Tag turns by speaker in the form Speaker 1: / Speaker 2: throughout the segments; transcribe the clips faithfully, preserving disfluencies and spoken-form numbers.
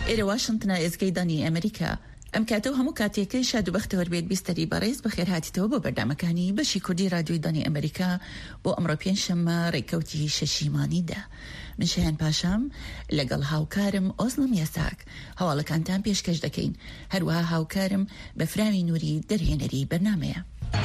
Speaker 1: إلى واشنطن إزقيداني أمريكا ئەم کاتە و هەموو کاتێکەی شاد و بەختەوەر بێت بیستەری بەڕێز بەخێر هاتیتەوە بۆ بەردامەکانی بەشی کوردی رادیۆی دانی ئەمریکا بۆ ئەمڕۆ پێنجشەممە ڕێکەوتی شەشیمانیدا. من شایان پاشام لەگەڵ هاوکارم ئۆزڵم یاساک هەواڵەکانتان پێشکەش دەکەین، هەروەها هاوکارم بەفراوی نووری دەرهێنەری بەرنامەیە.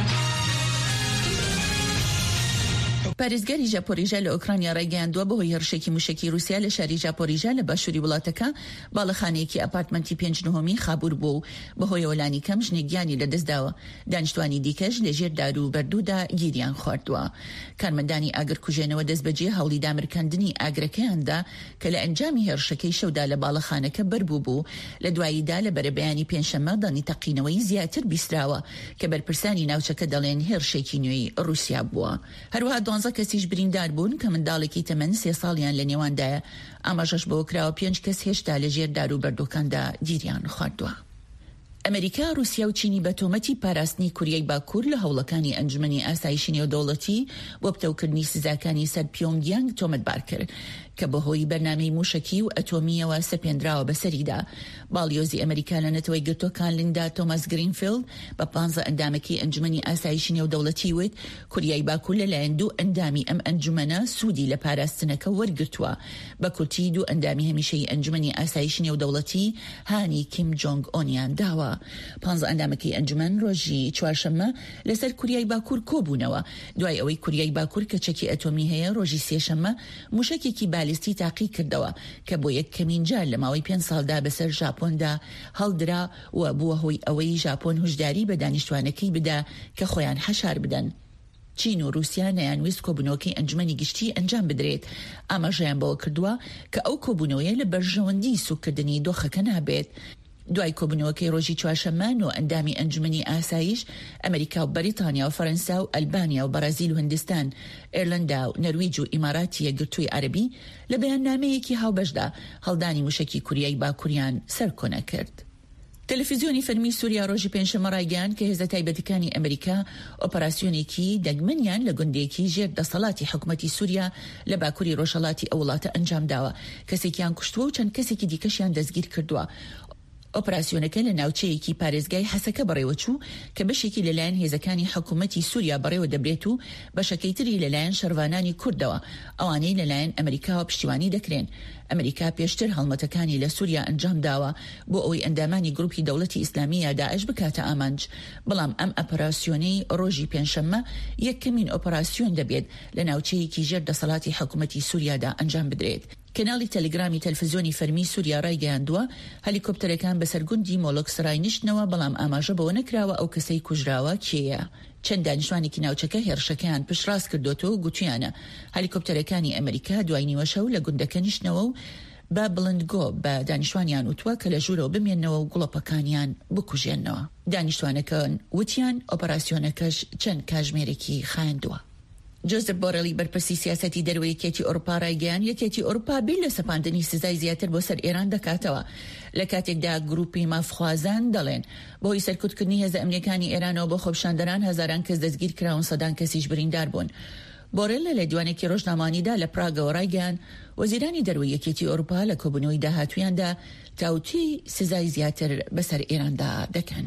Speaker 1: پارێزگاری ژاپۆریژە لە ئۆکرانیا ڕایگەیاندووە بەهۆی هێرشێکی موشکی رووسیا لە شاری ژاپۆریژە لە باشووری وڵاتەکە باڵەخانەیەکی ئەپارتمەنتی پێنج نهۆمی خابوور بوو و بەهۆی ئەولانی کەم ژنێک گیانی لەدەستداوە. دانیشتوانی دیکەش لە ژێر دار و بەردوودا گیریان خواردووە. کارمەندانی ئاگرکوژێنەوە دەست بەجێ هەوڵی دامرکاندنی ئاگرەکەیاندا کە لە ئەنجامی هێرشەکەی شەودا لە باڵەخانەکە بەربوو بوو. لە دواییدا لە بەرەبەیانی پێنجشەممە دانی تەقینەوەی زیاتر بیستراوە کە بەرپرسانی ناوچەکە دەڵێن هێرشێکی نوێی رووسیا بووە. هەروەها دۆنزە کەسیش بریندار بوون کە منداڵێکی تەمەن سێ ساڵیان لە نێواندایە. ئاماژەش بۆ کراوە پێنج کەس هێشتا لە ژێر دار و بەردۆکاندا گیریان خواردووە. ئەمریکا، رووسیا و چینی بە تۆمەتی پاراستنی کوریای باکوور لە هەوڵەکانی ئەنجومەنی ئاسایشی نێودەوڵەتی بۆ پتەوکردنی سزاکانی سەر پیۆنگیانگ تۆمەتبار کرد کە بەهۆی بەرنامەی موشکی و ئەتۆمیەوە سەپێنراوە بەسەریدا. باڵیۆزی ئەمریکا لە نەتەوەی گرتوەکان لیندا تۆماس گرینفیلد بە پانزە ئەندامەکەی ئەنجومەنی ئاسایشی نێودەوڵەتی وت کوریای باکوور لەلایەن دوو ئەندامی ئەم ئەنجومەنە سوودی لە پاراستنەکە وەرگرتووە. بە کورتی دوو ئەندامی هەمیشەی ئەنجومەنی ئاسایشی نێودەوڵەتی هانی کیم جۆنگ ئۆنیان داوە. پانزە ئەندامەکەی ئەنجومەن ڕۆژی چوارشەممە لەسەر کوریای باکوور کۆبوونەوە دوای ئەوەی کوریای باکوور کە چەکی ئەتۆمی هەیە ڕۆژی سێشەممە موشکێکی بالیستی تاقی کردەوە کە بۆ یەک کەمین جار لە ماوەی پێنج ساڵدا بەسەر ژاپۆندا هەڵدرا و بووە هۆی ئەوەی ژاپۆن هوشداری بە دانیشتوانەکەی بدا کە خۆیان هەشار بدەن. چین و رووسیا نەیانویست کۆبوونەوەکەی ئەنجومەنی گشتی ئەنجام بدرێت. ئاماژەیان بەوە کردووە کە ئەو کۆبوونەوەیە لە بەرژەوەندی سوکردنی دۆخەکە نابێت. دوای کۆبوونەوەکەی ڕۆژی چوارشەممە و ئەندامی ئەنجومەنی ئاسایش ئەمریکا و بەریتانیا و فەرەنسا و ئەلبانیا و بەرازیل و هندستان، ئێرلندا و نەرویج و ئیماراتی یەکگرتووی عەرەبی لە بەیاننامەیەکی هاوبەشدا هەڵدانی موشکی کوریای باکووریان سەرکۆنە کرد. تەلەڤیزیۆنی فەرمی سووریا ڕۆژی پێنجشەممە ڕایگەیاند کە هێزە تایبەتەکانی ئەمریکا ئۆپەراسیۆنێکی دەگمەنیان لە گوندێکی ژێر دەسەڵاتی حکوومەتی سووریا لە باکووری ڕۆژهەڵاتی ئەو وڵاتە ئەنجام داوە. کەسێکیان کوشتووە و چەند کەسێکی دیکەشیان دەستگیر کردووە. ئۆپەراسیۆنەکە لە ناوچەیەکی پارێزگای حەسەکە بەڕێوە چوو کە بەشێکی لەلایەن هێزەکانی حکوومەتی سووریا بەڕێوە دەبرێت و بەشەکەی تری لەلایەن شەروانانی کوردەوە ئەوانەی لەلایەن ئەمریکاوە پشتیوانی دەکرێن. ئەمریکا پێشتر هەڵمەتەکانی لە سووریا ئەنجام داوە بۆ ئەوەی ئەندامانی گروپی دەوڵەتی ئیسلامی یا داعش بکاتە ئامانج. بەڵام ئەم ئۆپەراسیۆنەی ڕۆژی پێنجشەممە یەکەمین ئۆپەراسیۆن دەبێت لە ناوچەیەکی ژێر دەسەڵاتی حکوومەتی سووریادا ئەنجام بدرێت. کەناڵی تەلگرامی تەلڤیزیۆنی فەرمی سووریا ڕایگەیاندووە هەلیکۆپتەرەکان بەسەرگوندی مۆڵۆک سرای نیشتنەوە، بەڵام ئاماژە بەوە نەکراوە ئەو کەسەی کوژراوە کێیە. چەند دانیشتوانێکی ناوچەکە هێرشەکەیان پشتڕاست کردوتەوە و گوتیانە هەلیکۆپتەرەکانی ئەمریکا دوای نیوە شەو لە گوندەکە نیشتنەوە و بە بڵندگۆ بە دانیشتوانیان وتووە کە لە ژوورەوە بمێننەوە و گوڵەپەکانیان بکوژێنەوە. دانیشتوانەکان وتیان ئۆپەراسیۆنەکەش چەند کاژمێرێکی خایاندووە. جۆزف بۆرەلی بەرپرسی سیاسەتی دەروەی یەکێتی ئەوروپا ڕایگەیاند یەکێتی ئەوروپا بیل لە سەپاندنی سزای زیاتر بۆ سەر ئێران دەکاتەوە. لە کاتێکدا گروپی مافخوازان دەڵێن بۆی سەرکوتکردنی هێزە ئەمنیەکانی ئێرانەوە بۆ خۆپشاندەران هەزاران کەس دەستگیر کراون، سەدان کەسیش بریندار بوون. بۆرێل لە دوانێکی ڕۆژنامانیدا لە پراگەوە ڕایگەیاند وەزیرانی دەروەی یەکێتی ئەوروپا لە کۆبوونەوەی داهاتوویاندا تاوتوی سزای زیاتر بەسەر ئێراندا دەکەن.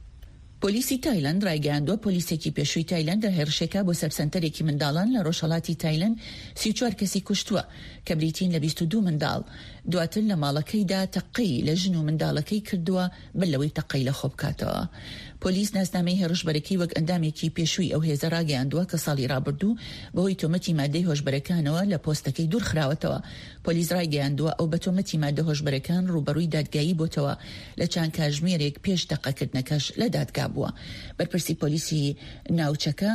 Speaker 1: پۆلیسی تایلەند ڕایگەیاندووە پۆلیسێکی پێشووی تایلەند هێرشێکە بۆ سەرسەنتەرێکی منداڵان لە ڕۆژهەڵاتی تایلەند سی و چوار کەسی کوشتووە کە بریتین لە بیست و دوو منداڵ. دواتر لە ماڵەکەیدا تەقەی لە ژن و منداڵەکەی کردووە بەلەوەی تەقەی لە خۆ بکاتەوە. پۆلیس ناسنامەی هێرشبەرەکەی وەک ئەندامێکی پێشووی ئەو هێزە ڕاگەیاندووە کە ساڵی ڕابردوو بەهۆی تۆمەتی مادەی هۆشبەرەکانەوە لە پۆستەکەی دوور خراوەتەوە. پۆلیس ڕایگەیاندووە ئەو بە تۆمەتی مادە هۆشبەرەکان ڕوبەڕووی دادگایی بۆتەوە لە چند کاتژمێرێک پێش تەقەکردنەکەش لە دادگا بووە. بەرپرسی پۆلیسی ناوچەکە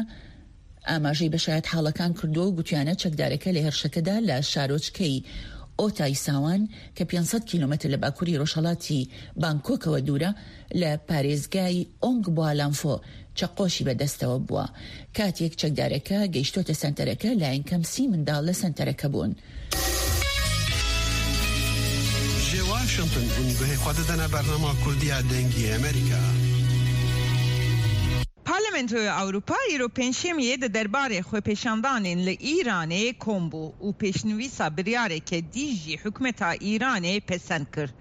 Speaker 1: ئاماژەی بەشایەت حاڵەکان کردووە و گوتیانە چەکدارەکە لە هێرشەکەدا لە شارۆچکەی ئۆتای ساوان کە پێنج کیلۆمەتر لە باکووری ڕۆژهەڵاتی بانکۆکەوە دوورە لە پارێزگای ئۆنگ بوالانفۆ چەقۆشی بەدەستەوە بووە. کاتێک چەکدارەکە گەیشتۆتە سنتەرەکە لایەن کەم سی منداڵ لە سنتەرەکە بوون.
Speaker 2: واشنطن بە خوددانە بەرنامە کوردیا دەنگی ئەمریکا.
Speaker 3: پارلمنتۆی ئەوروپا ئیرۆ پێنجشەممەیە دە دەربارەی خۆپێشاندانên li Îranê kom bû û pêşnivîsa biryareke dîjî hikûmeta Îranê pesend kir.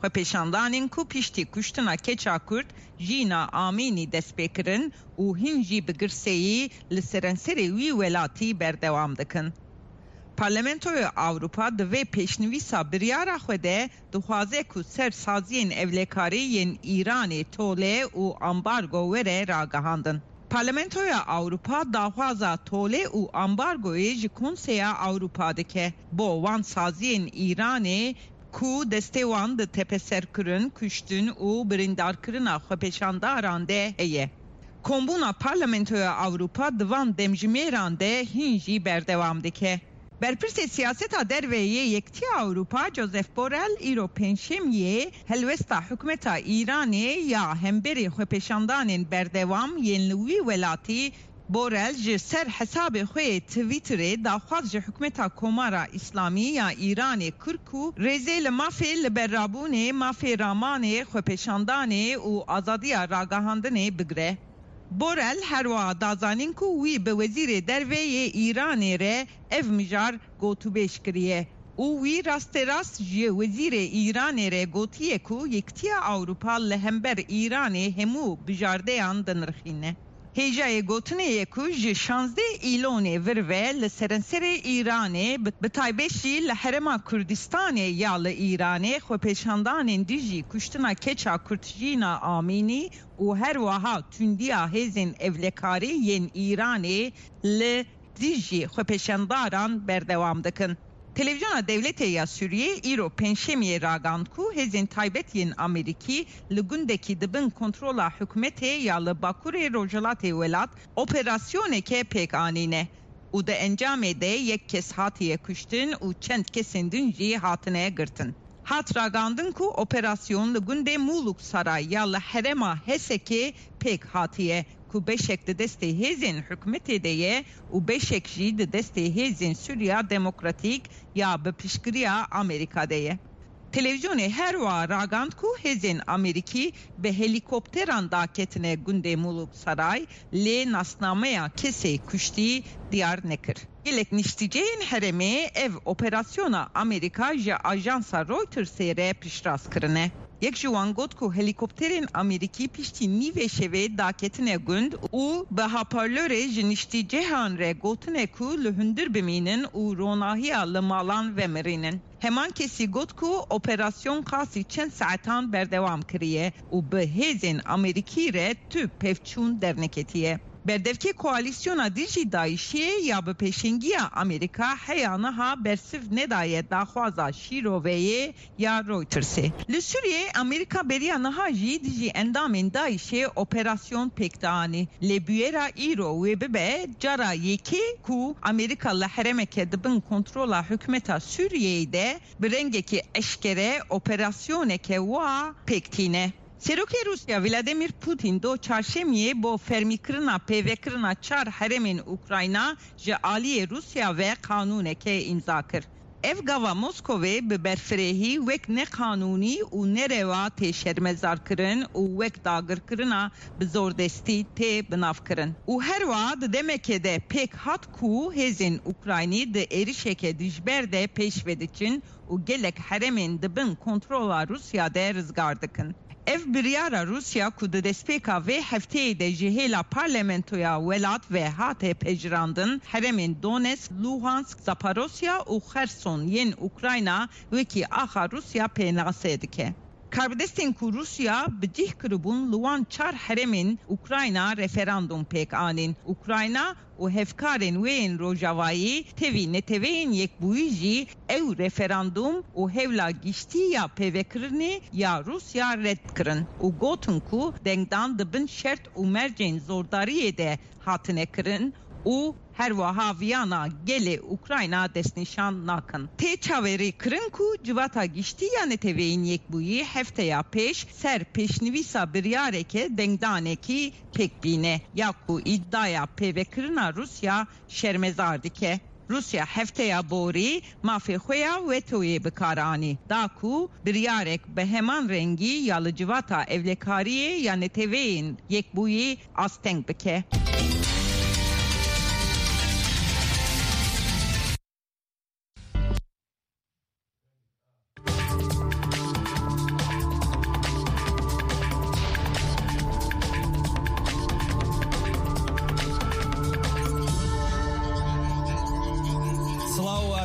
Speaker 3: Xwe pêşandanên ku piştî kuştina keça Kurd jîna Amînî dest pê kirin û hin jî bi girseyî li serenserê wî welatî berdewam dikin. Parlamentoya Avrupa divê pêşnivîsa biryara xwe de dixwaze ku ser saziyên evlekarî yên Îranê tolê û ambargo were ragihandin. Parlamentoya Avrupa daxwaza tolê û ambargoyê ji Konseya Avrupa dike bo wan saziyên Îranê ku destê wan di tepeserkirin, kuştin û birindarkirina xwepêşandaran de heye. Kombûna Parlamentoya Avrupa di van demjimêran de hin jî berdewam dike. Berpirsê siyaseta derveyê Yektiya Avrupa Josep Borrell îro pênşemiyê helwesta hikûmeta Îranê ya hemberî xwepêşandanên berdewam yên li wî welatî. Borrell ji ser hesabê xwe Twitterê daxwaz ji hikûmeta Komara İslamî ya Îranê kir ku rêzê li mafê li berrabûnê mafê ramanê xwepêşandanê û azadiya ragihandinê bigire. Borrell her wa dazanîn ku wî bi wezîrê derveyê Îranê re ev mijar gotûbêj kiriye û wî rastêrast ji wezîrê Îranê re gotiye ku Yektiya Avrupa li hember Îranê hemû bijardeyan dinirxîne. Hêjayê gotinê ye ku ji şanzdeh îlonê vir ve li serenserê Îranê bi taybet jî li Herêma Kurdistanê ya li Îranê xwepêşandanên dijî kuştina keça Kurd jîna Amînî û her wiha tundiya hêzên evlekarî yên Îranê li dijî xwepêşandaran berdewam dikin. Televizyona devletê ya Sûriye îro pênşemiyê ragand ku hêzên taybet yên Amerîkî li gundekî dibin kontrola hikûmetê ya li Bakurê Rojalatê welat operasyoneke pêk anîne û di encamê de yek kes hatiye kuştin û çend kesên din jî hatine girtin. Hat ragandin ku operasyon li gundê Muluk Saray ya li Herêma Hesekê pêk hatiye ku beşek di destê hêzên hikûmetê de ye û beşek jî di destê hêzên Sûriya Demokratîk ya bi piştgiriya Amerîka de ye. Televizyonê her wa ragand ku hêzên Amerîkî bi helîkopteran da ketine gundê Muluk Saray lê nasnameya kesê kuştî diyar nekir. Gelek nişticeyên herêmê ev operasyona Amerîka ji ajansa Reutersê re piştrast kirine. Yek ji wan got ku helîkopterên Amerîkî piştî nîvê şevê daketine gund û bi hoparlörê ji niştîcehan re gotine ku li hundir bimînin û ronahiya li malan vemirînin. Heman kesî got ku operasyon qasî çend saetan berdewam kiriye û bi hêzên Amerîkî re tü pevçûn derneketiye. Berdevkê koalisyona dijî Daişiyê ya bi pêşengiya Amerîka heya niha bersiv nedaye daxwaza şîroveyê ya Reutersê. Li Sûriyê Amerîka beriya niha jî dijî endamên Daişê operasyon pêk danî. Lê bûyera îro wê bibe cara yekê ku Amerîka li herêmeke dibin kontrola hikûmeta Sûriyeyê de bi rengekî eşkere operasyoneke wa pêk tîne. Serokê Rusya Vladimir Putin do çarşemiyê bo fermîkirina pêvekirina çar herêmên Ukrayna ji aliyê Rusya ve kanûneke imza kir. Ev gava Moskovê bi berfirehî wek neqanûnî û nereva tê şermezarkirin û wek dagirkirina bi zordestî tê binavkirin. Û her wa di demekê de pêk hat ku hêzên Ukraynî di êrişeke dijber de pêş vediçin û gelek herêmên dibin kontrola Rusya de rizgar dikin. Ev biryara Rusya ku di destpêka vê hefteyê de ji hêla parlamentoya welat ve hate pejirandin herêmên Donetsk, Luhansk, Zaporozhye û Xerson yên Ukrayna wekî axa Rusya pênasê dike. Karbidestên ku Rusya bi cih kiribûn li wan çar herêmên Ukrayna referandum pêk anîn. Ukrayna û hevkarên wê yên Rojavayî tevî neteweyên yekbûyî jî ew referandum û hewla giştî ya pêvekirinê ya Rusya red kirin û gotin ku dengdan dibin şert û mercên zordariyê de hatine kirin û her wiha viyana gelê Ukrayna destnîşan nakin. Tê çaverî kirin ku civata giştî ya neteweyên yekbûyî hefteya pêş ser pêşnivîsa biryareke dengdanekî pêk bîne ya ku îddiaya pêvekirina Rusya şermezar dike. Rusya hefteya borî mafê xwe ya vetoyê bikar anî. Da ku biryarek bi heman rengî ya li civata evlekariyê ya neteweyên yekbûyî asteng bike.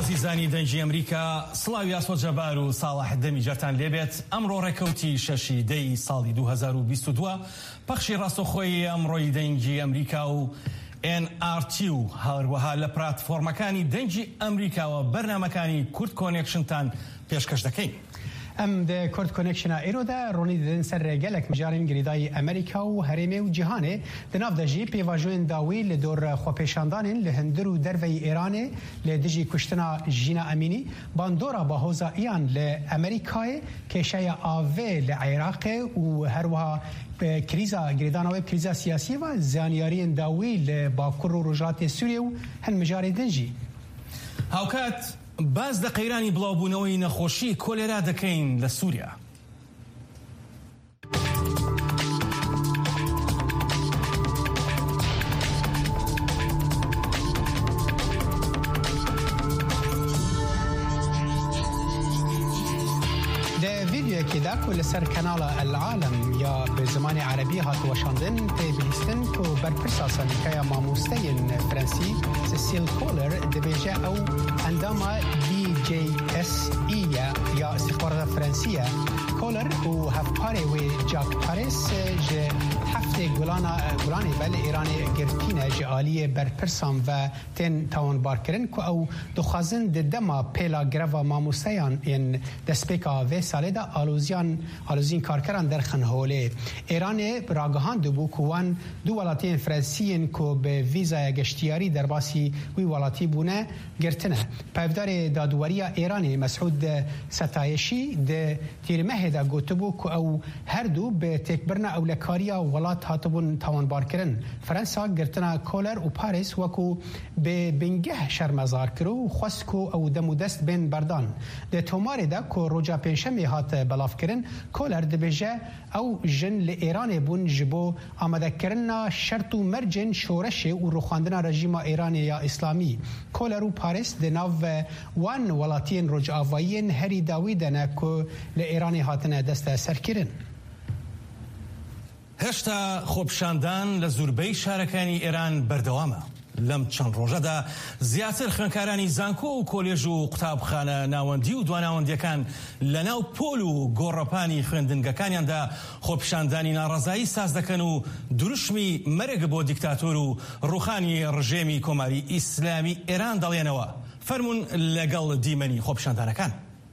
Speaker 4: عزیزانی دەنگی ئەمریکا سڵاوی ئاسۆجەبار و ساڵح دەمی جەرتان لێبێت. ئەمڕۆ ڕێکەوتی شەشی دەی ساڵی دوو هەزار و بیست و دوو پەخشی ڕاستەوخۆی ئەمڕۆی دەنگی ئەمریکا و ئێن ئار تی و هەروەها لە پلاتفۆرمەکانی دەنگی ئەمریکاوە بەرنامەکانی کورد کۆنێکشنتان پێشکەش دەکەین.
Speaker 5: ام د کورد کۆنێکشنە ئێرۆدا ڕۆنی دەدەن سەر ڕێگەلێک مژارین گریدای ئەمریکا و هەرێمێ و جیهانێ دناو دەژی پێواژۆین داوی لە دۆر خۆپێشاندانین لە هەندر و دەرڤەی ئێرانێ لە دژی کوشتنا ژینە ئەمینی باندۆرا بەهۆزە ئیان لە ئەمریکایە کێشەیە ئاڤێ لە عێراقێ و هەروەها کریزا گریدانەوەی کریزا سیاسی و زانیاریین داوی لە باکوور و ڕۆژهەڵاتی سووریە و هەند مژارێ دەنجی
Speaker 4: هاوکات باز لە قەیرانی بڵاوبوونەوەی نەخۆشی کۆلێرا دەکەین لە سووریا.
Speaker 5: كذا كل سر كنال العالم يا بزمان عربي هات واشندن تبليستن كو بربرساسا كيا ماموستين فرنسي سيسيل كولر دبيجا أو عندما بي جي اس اي يا استخبارات فرنسية كولر و هفباري و جاك باريس جي هفته گولانا گولانی بل ایرانی گرتینه جعالی برپرسان و تن تاون بارکرن که او دخوازن ددما پیلا گروا ماموسیان این دسپیکا و ساله دا آلوزیان آلوزین کارکران در خنهوله ایرانی راگهان دو بوکوان دو ولاتین فرنسیین که به ویزای گشتیاری در باسی وی ولاتی بونه گرتنه پایدار دادواری ایرانی مسعود ستایشی ده تیرمه دا گوتبو که او هر دو به تکبرنا اولکاریا ولات هاتبون تاوان بارکرن فرانسا گرتنا کولر و پاریس وکو به بنگه شرمزار کرو و خواست کو او دمو دست بین بردان ده توماری دا که روجا پنشمی هات بلاف کرن کولر ده بجه او جن لإيران بون جبو آمده کرنا شرط و مرجن شورش و روخاندنا رژیم ایران یا اسلامی کولر و پاریس ده ناو وان ولاتین رج آوائین هری داوی دنه که لإيران هاتنه دست سر کرن
Speaker 4: هێشتا خۆپشاندان لە زوربەی شارەکانی ئێران بەردەوامە. لەم چەند ڕۆژەدا زیاتر خوێندکارانی زانکۆ و کۆلێژ و قوتابخانە ناوەندی و دواناوەندیەکان لە ناو پۆل و گۆڕەپانی خوێندنگەکانیاندا خۆپشاندانی ناڕەزایی ساز دەکەن و دروشمی مەرگ بۆ دیکتاتۆر و ڕوخانی ڕژێمی کۆماری ئیسلامی ئێران دەڵێنەوە. فەرمون لەگەڵ دیمەنی خۆپشاندانەکان.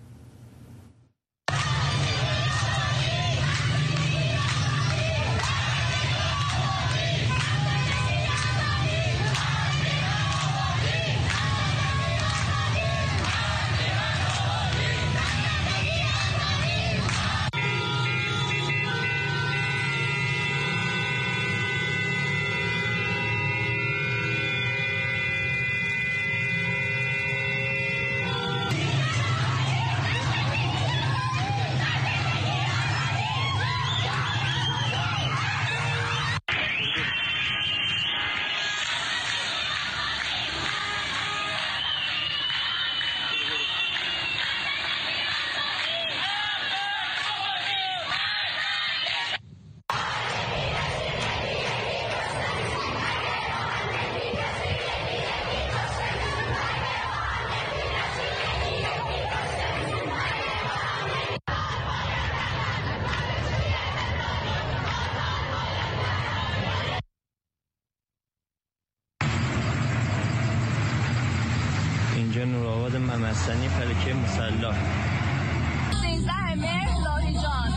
Speaker 6: اینجا نورآباد ممسنی فلکه مسلح
Speaker 7: سیزده مهر لاهیجان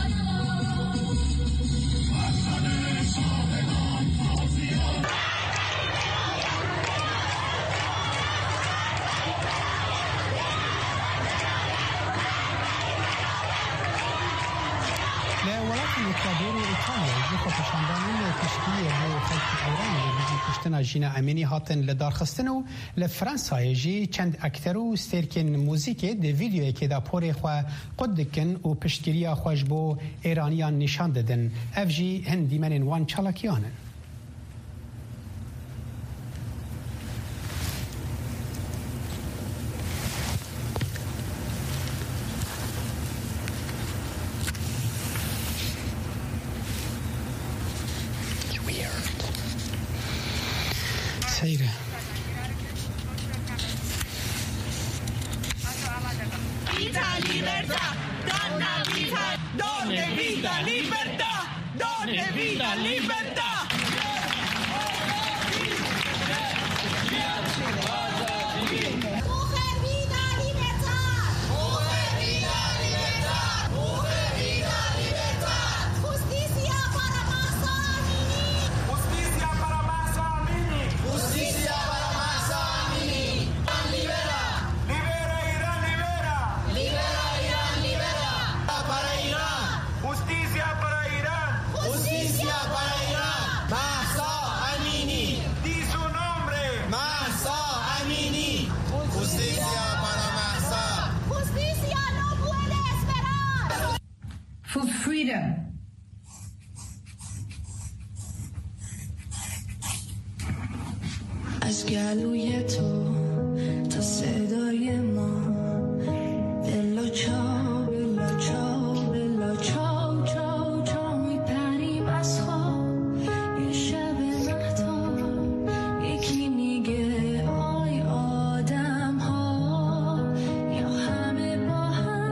Speaker 5: اکوادور و ایتالیا جی خۆپیشاندانین پشتیە بۆ خەڵکی ئەیران لە دژی کوشتنا ژینە ئەمینی هاتن لە دارخستن و لە فرەنسایە ژی چەند ئەکتەر و ستێرکên موزیکê di vîdyoyekê porê xwe qut dikin û piştgiriya xwe ji bo êraniyan nîşan didin. Ev jî hin dîmenên wan çalakiyan in. سيرة
Speaker 8: libertà, donna vita, donne vita, libertà, donne vita, libertà.
Speaker 9: For freedom. از گلوی تو تا صدای ما بلا چاو بلا چاو بلا چاو چاو چاو میپریم از خواب یه شب مهتاب یکی میگه آی آدم ها یا همه با هم.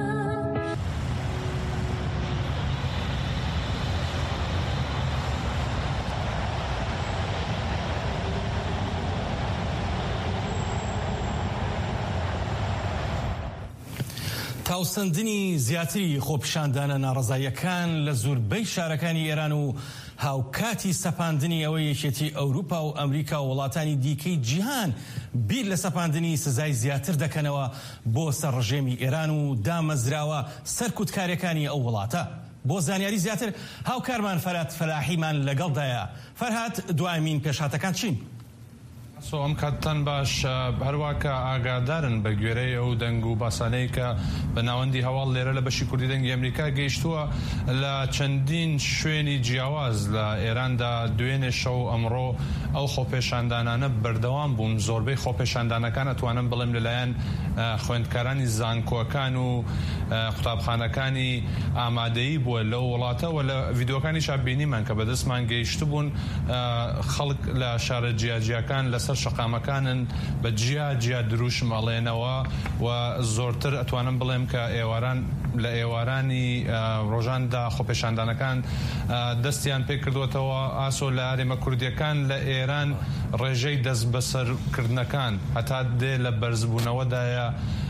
Speaker 4: تاوسەندنی زیاتری خۆپیشاندانە ناڕەزاییەکان لە زۆربەی شارەکانی ئێران و هاوکاتی سەپاندنی ئەوەی یەکێتی ئەوروپا و ئەمریکا و وڵاتانی دیکەی جیهان بیر لە سەپاندنی سزای زیاتر دەکەنەوە بۆ سەرڕژێمی ئێران و دامەزراوە سەرکوتکاریەکانی ئەو وڵاتە. بۆ زانیاری زیاتر هاوکارمان فەرهاد فەلاحیمان لەگەڵدایە. فەرهاد، دوایمین پێشهاتەکان چین؟
Speaker 10: سۆ ئەم کاتتان باش هەروە کە ئاگادارن بە گوێرەی ئەو دەنگ و باسانەی کە بە ناوەندی هەواڵ لێرە لە بەشی کوردی دەنگی ئەمریکا گەیشتووە لە چەندین شوێنی جیاواز لە ئێراندا دوێنێ شەو ئەمڕۆ ئەو خۆپێشاندانانە بەردەوام بوون. زۆربەی خۆپێشاندانەکان ئەتوانم بڵێم لەلایەن خوێندکارانی زانکۆەکان و قوتابخانەکانی ئامادەیی بووە لەو وڵاتەوە لە ڤیدۆکانیش بینیمان کە بەدەستمان گەیشت بوون خەڵک لە شارە جیاجیاکان لەسەر شەقامەکانن بە جیا جیا دروشم ئەڵێنەوە و زۆرتر ئەتوانم بڵێم کە ئێواران لە ئێوارانی ڕۆژاندا خۆپێشاندانەکان دەستیان پێ کردوێتەوە ئاسۆ لە ئارێمە کوردیەکان لە ئێران ڕێژەی دەست بەسەرکردنەکان هەتا دێ لە بەرزبوونەوەدایە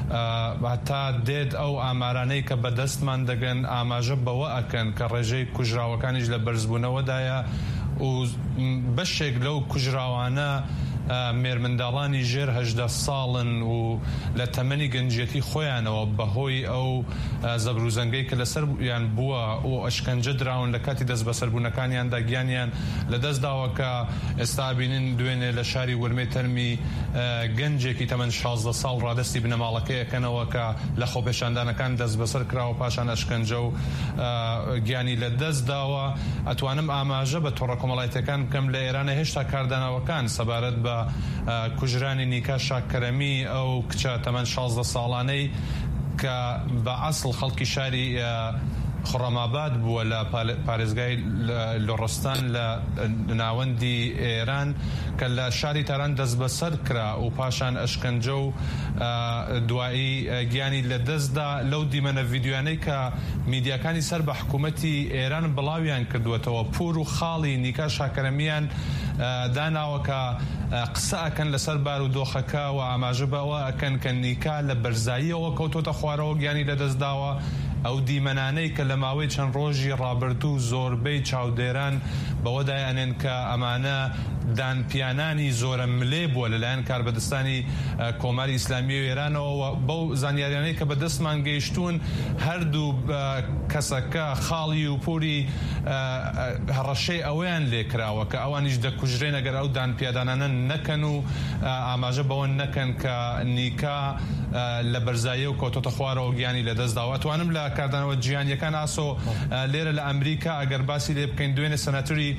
Speaker 10: هەتا دێت ئەو ئامارانەی کە بەدەستمان دەگەن ئاماژە بەوە ئەکەن کە ڕێژەی کوژراوەکانیش لە بەرزبوونەوەدایە و بەشێک لەو کوژراوانە مێرمنداڵانی ژێر هەژدە ساڵن و لە تەمەنی گەنجێتی خۆیانەوە بەهۆی ئەو زەبروزەنگەی کە لەسەر یان بووە و ئەشکەنجە دراون لە کاتی دەست بەسەربوونەکانیاندا گیانیان لەدەستداوە کە ئێستا بینن دوێنێ لە شاری وەرمەی تەرمی گەنجێکی تەمەن شازدە ساڵ ڕادستی بنەماڵەکەی ئەکەنەوە کە لە خۆپێشاندانەکان دەست بەسەر کراوە پاشان ئەشکەنجە و گیانی لە دەستداوە. ئەتوانم ئاماژە بە تۆڕە کۆمەڵایەتەکان بکەم لە ئێرانە هێشتا کاردانەوەکان سەبارەت بە کوژرانی نیکا شاکەرەمی ئەو کچە تەمەن شازدە ساڵانەی کە بە ئەسڵ خەڵکی شاری خڕەماباد بووە لە پارێزگای لۆڕستان لە ناوەندی ئێران کە لە شاری تاران دەست بەسەر کرا و پاشان ئەشکەنجە و دوایی گیانی لە دەستدا لەو دیمەنە ڤیدیۆیانەی کە میدیاکانی سەر بە حکوومەتی ئێران بڵاویان کردوێتەوە پور و خاڵی نیکا شاکەرەمیان داناوە کە قسە ئەکەن لەسەر بار و دۆخەکە و ئاماژە بەوە ئەکەن کە نیکا لە بەرزاییەوە کەوتۆتە خوارەوە گیانی لەدەستداوە. ئەو دیمەنانەی کە لە ماوەی چەند ڕۆژی ڕابردوو زۆربەی چاودێران بەوەدای ئەنێن کە ئەمانە دانپیانانی زۆرە ملێ بووە لەلایەن کاربەدەستانی کۆماری ئیسلامی و ئێرانەوە. بەو زانیاریانەی کە بەدەستمان گەیشتوون هەردوو کەسەکە خاڵی و پوری هەڕەشەی ئەویان لێکراوە کە ئەوانیش دەکوژرێن ئەگەر ئەو دانپیادانانە نەکەن و ئاماژە بەوە نەکەن کە نیکا لە بەرزاییە و کەوتۆتە خوارەوە گیانی لەدەستداوە. توانم لە کاردانەوە جیهانیەکان ئاسۆ لێرە لە ئەمریکا ئەگەر باسی لێ بکەین دوێنێ سەناتۆری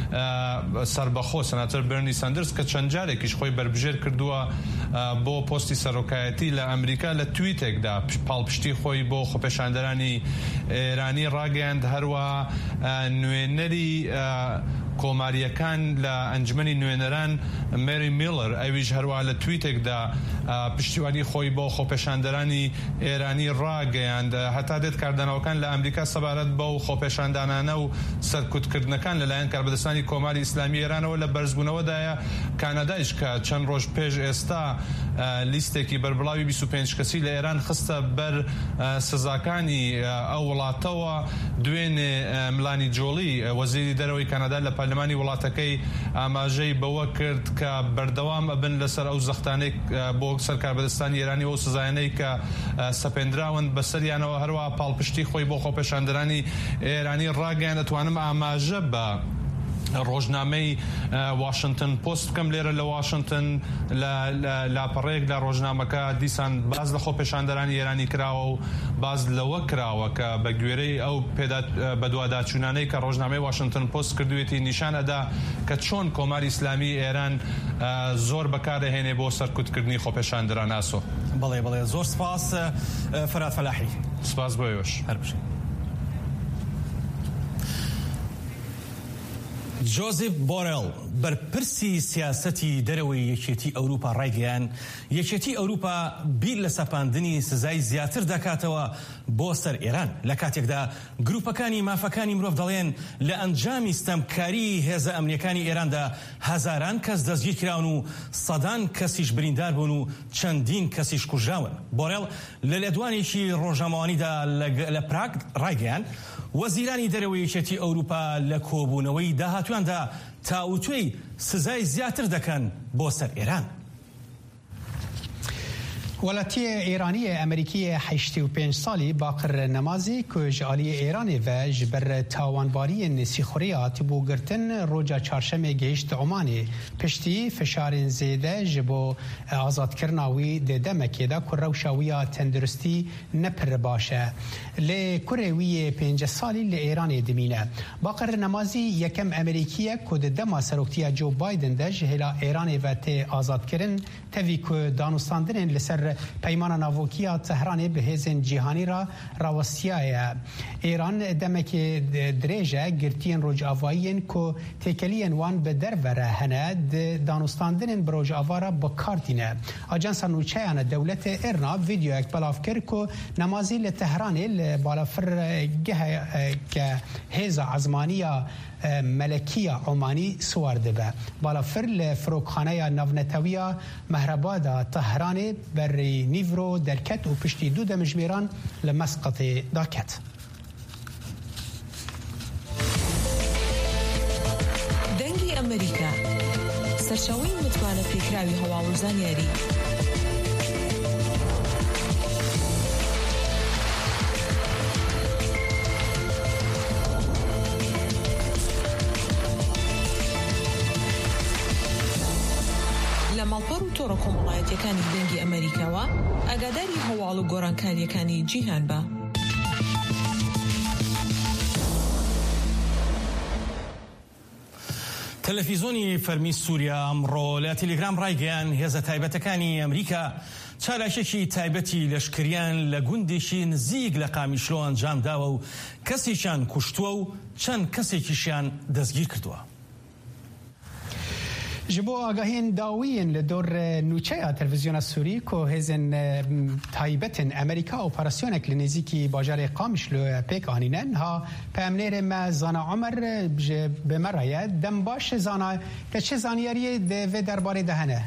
Speaker 10: سەربەخۆ سەناتۆر بەرنی ساندرس کە چەند جارێکیش خۆی بربژێر کردووە بۆ پۆستی سەرۆکایەتی لە ئەمریکا لە تویتێکدا پاڵپشتی خۆی بۆ خۆپێشاندەرانی ئێرانی ڕاگەیاند هەروە نوێنەری کۆماریەکان لە ئەنجمەنی نوێنەران مێری میلر ئەویش هەروە لە تویتێکدا پشتیوانی خۆی بۆ خۆپێشاندەرانی ئێرانی ڕاگەیاند هەتا دێت کاردانەوەکان لە ئەمریکا سەبارەت بەو خۆپێشاندانانە و سەرکوتکردنەکان لەلایەن کاربەدەستانی کۆماری ئیسلامی ئێرانەوە لە بەرزبوونەوەدایە کانادایش کە چەند ڕۆژ پێش ئێستا لیستێکی بەربڵاوی بیست و پێنج کەسی لە ئێران خستە بەر سزاکانی ئەو وڵاتەوە دوێنێ ملانی جۆڵی وەزیری دەرەوەی کانادا لە پارلەمانی وڵاتەکەی ئاماژەی بەوە کرد کە بەردەوام ئەبن لەسەر ئەو زەختانەی بۆ سەر کاربەدەستانی ئێرانی و سزایانەی کە سەپێنراون بەسەریانەوە هەروە پاڵپشتی خۆی بۆ خۆپێشاندەرانی ئێرانی ڕاگەیان دەتوانم ئاماژە بە ڕۆژنامەی واشنگتن پۆست بکەم لێرە لە واشنگتن لاپەڕەیەک لە ڕۆژنامەکە دیسان باز لە خۆپێشاندەرانی ئێرانی کراوە و باز لەوە کراوە کە بە گوێرەی ئەو بەدواداچوونانەی کە ڕۆژنامەی واشنگتن پۆست کردوێتی نیشان ئەدا کە چۆن کۆماری ئیسلامی ئێران زۆر بەکارەهێنێ بۆ سەرکوتکردنی خۆپێشاندەران ئاسۆ.
Speaker 4: بەڵێ بەڵێ زۆر سپاس فەرات فەلاحی.
Speaker 10: سپاس بۆیەوەش.
Speaker 4: هەر بشین. جۆزێف بۆرێڵ بەرپرسی سیاسەتی دەرەوەی یەکێتی ئەوروپا ڕایگەیان یەکێتی ئەوروپا بیر لە سەپاندنی سزای زیاتر دەکاتەوە بۆ سەر ئێران لە کاتێکدا گروپەکانی مافەکانی مرۆڤ دەڵێن لە ئەنجامی ستەمکاری هێزە ئەمنیەکانی ئێراندا هەزاران کەس دەستگیر کراون و سەدان کەسیش بریندار بوون و چەندین کەسیش کوژراون. بۆرێڵ لە لێدوانێکی ڕۆژنامەوانیدا لە پراگ ڕایگەیان وەزیرانی دەرەوەی یەکێتی ئەوروپا لە کۆبوونەوەی داهاتواندا تاوتوێی سزای زیاتر دەکەن بۆ سەر ئێران.
Speaker 5: ولاتی ایرانی امریکی هشتاد و پنج سالی باقر نمازی که جالی ایرانی و جبر تاوانباری نسیخوریات بو گرتن روجا چهارشنبه گشت عمانی پشتی فشار زیاده جبو آزاد کرناوی دمکی دا که روشاوی تندرستی نپر باشه لی کروی پنج سالی لی ایرانی دمینه. باقر نمازی یکم امریکیه که دما سروکتی جو بایدن ده جهلا ایرانی و تی آزاد کرن توی که دانستاندن لسر پیمان ناوکیا تهران به هزن جهانی را راوستیای ایران دمک دریجه گرتین روج آوایین که تکلین وان به دربره هنه دانستاندن بروج آوارا با کارتینه. آجانس نوچهان دولت ایرنا ویدیو اک بلاف کرد که نمازی لتهرانی لبالافر گه که هزا عزمانیا ملکیه عمانی سوارده به بالافر لفروکخانه نونتویا مهربادا تهران بر نیورو درکت و پشتی دو دمجمیران لمسقط داکت.
Speaker 11: دنگی امریکا سرچاوی متوانه پیکراوی هواوزان یاری ماڵپەڕ و تۆڕە کۆمەڵایەتیەکانی دەنگی ئەمریکاوە ئاگاداری هەواڵ و گۆڕانکاریەکانی جیهان بە.
Speaker 4: تەلەڤیزۆنی فەرمی سووریا ئەمڕۆ لە تەلەگرام ڕایگەیان هێزە تایبەتەکانی ئەمریکا چالاشێکی تایبەتی لەشکریان لە گوندێکی نزیک لە قامیشلۆ ئەنجام داوە و کەسێکیان کوشتووە و چەند کەسێکیشیان دەستگیر کردووە.
Speaker 5: جبو آگاهین داویین لدور نوچه تلویزیون سوری که هزن تایبتن امریکا اپراسیونک لنزیکی باجار قامشلو پیک آنینن ها پامنیر ما زانا عمر بمرایه دم باش زانا که چه زانیاری ده درباره دهنه؟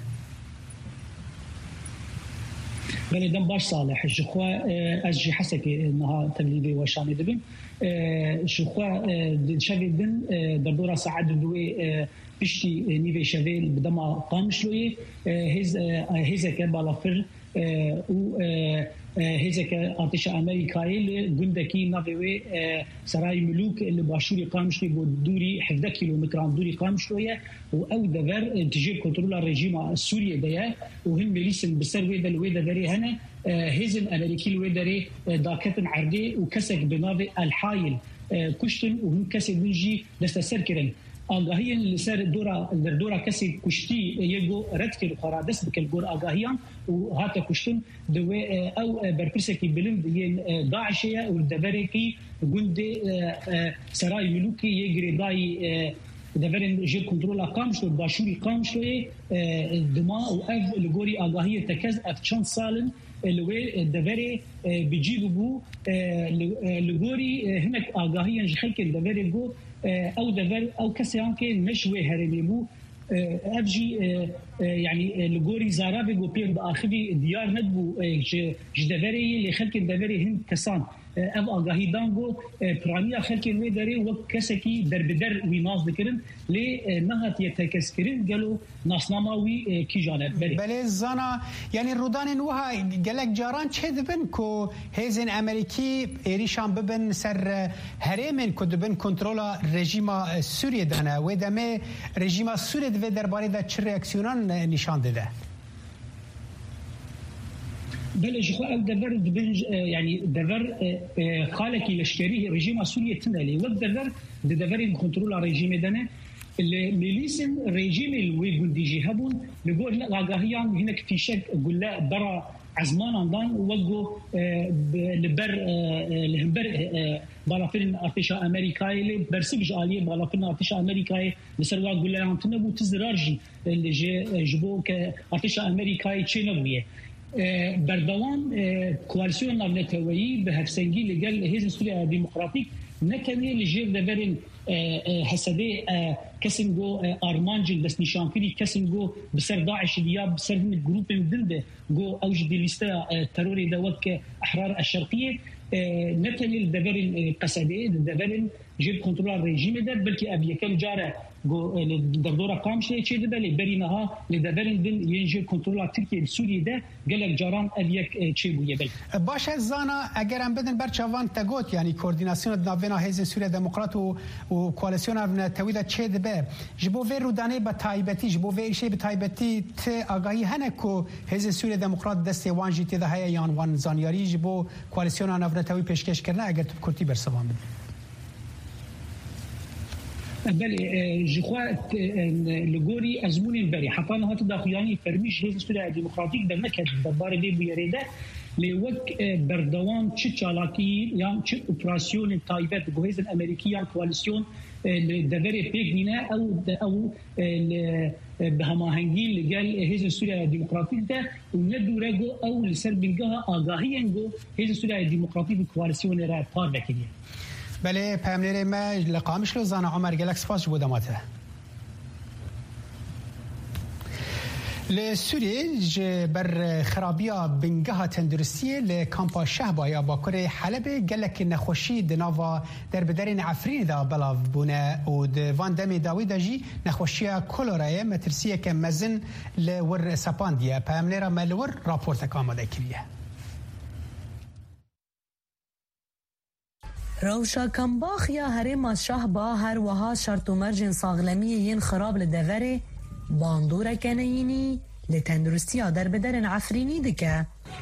Speaker 12: بله دم باش صالح شخوا از جی حسك انها تبليغي وشامي دبن شخوا شاهدن دردورة ساعد دوي بشتي نيفي شافيل بدما قامشلوي هز هزك بالافر و هزك آتش امريكاي گندکی ناوی سرای ملوک اللي باشوری قامشلوی بود دوری هفده کیلومتر دوری قامشلویه و او دور تجيب كنترول الرجيم السوري ده وهم ميليسن بسر ويدا الويدا دري هنا هزن امريكي الويداري داكتن عردي وكسك بناوي الحايل كشتن وهم كسك نجي دستسر كرن آگاهیان لسر دورا دورا کسی کشتی یگو رد کرد خرادست بکل گور آگاهیان و هاتا کشتن دوی او برپرسه کی بلند ین داعشیه و دبره کی گند سرای ملوکی یگری دای دفرن جير كنترول قامشلو باشوري قامشلو دما واف لغوري اغاهيه تكز اف تشان سالن لوي دفري بيجيبو لغوري هناك اغاهيه جخلك دفري جو او دفر او كسيان كي مشوي هرمي بو افجي يعني لغوري زارابي جو بير باخري ديار ندبو جدفري اللي خلك دفري هند كسان اف اغاهي دانغو برانيا خلك وي دري وكسكي در بدر وي ناز ذكرن لي نهات يتكسكرين قالوا ناسناماوي كي جانب
Speaker 5: بلي بلي زانا يعني رودان وها قالك جاران تشدبن كو هيزن امريكي ايريشان ببن سر هرمن كدبن كنترولا رژیم سوریه دنا و دمه رژیم سوریه و درباره دا چه ریاکسیونان نشان داده
Speaker 12: بله جخوا او دفر دبنج يعني دفر خالكي لشكريه رژیم سوریه تنالي و دفر دفر كنترولا رژیم دنا الميليسن رژیم الوي جندي هبون نقول لا غاهيان هناك في شك قول لا برا عزمان عندان وجو لبر لهبر بالافين ارتشا امريكاي برسبج عليه بالافين ارتشا امريكاي بسروا قول لا تنبو تزرارجي اللي جبو ارتشا امريكاي تشينويه بردوان كواليسيون نتوي بهفسنجي اللي قال هيز سوريا ديمقراطيك نكمل الجير دبرن حسابي كسنجو ارمانجل بس نشان فيني كسنجو بسر داعش دياب بسر من جروب من دنده جو اوجد لسته تروري دوك احرار الشرقيه نكمل دبرن قسدي دبرن جيب كنترول ريجيم ده بلكي ابي كم جاره جو الدكتوره قامشي تشي دبلي برينها لدبرن دين ينجي كنترول تركيا سوريا ده قالك جاران ابيك تشي بو يبل
Speaker 5: باش زانا اگر ام بدن برچوان تگوت يعني کوردیناسیون داوینا هیز سوریا دموکرات و و کواليسيون افن تويدا تشي دبه جبو في رودانه بتايبتي جبو في شي بتايبتي ت اگاهي هنكو هیز سوریا دموکرات دست وان جي تي ده هيا يان وان زانياري جبو کواليسيون افن توي پیشکش کرنا اگر تو کورتی برسوان بده
Speaker 12: بله جخوا لغوري ازمون بري حطانا هات داخلاني فرميش هيز سوريا ديمقراطيك ده نكد دبار بي بيريده لوك بردوان تش چالاكي يعني تش اوبراسيون تايبت جوهز الامريكيه كواليسيون دفري بيغنينا او او بهماهنگي اللي قال هيز سوريا ديمقراطيك ده وندو رجو او لسربنجها اغاهينجو هيز سوريا ديمقراطيك كواليسيون را بار بكيه
Speaker 5: بله پامنره ما لقامش لو زانا عمر گلکس پاس بودماته لسوريا بر خرابيا بنگها تندرسيه لكامبا شهبا يا باكوري حلب قالك نخوشي دنافا در بدرين عفرين دا بلاف بونا و وان دمي داويدا جي نخوشيا كولورايا مترسيه كمزن لور سابانديا پامنره ملور راپورت آماده کریه
Speaker 13: روشا کمباخ یا هرم شهبا هر وها شرط و مرجن ساغلمی ین خراب لدوره باندوره کنینی لتندرستی در بدرن عفرینی دکه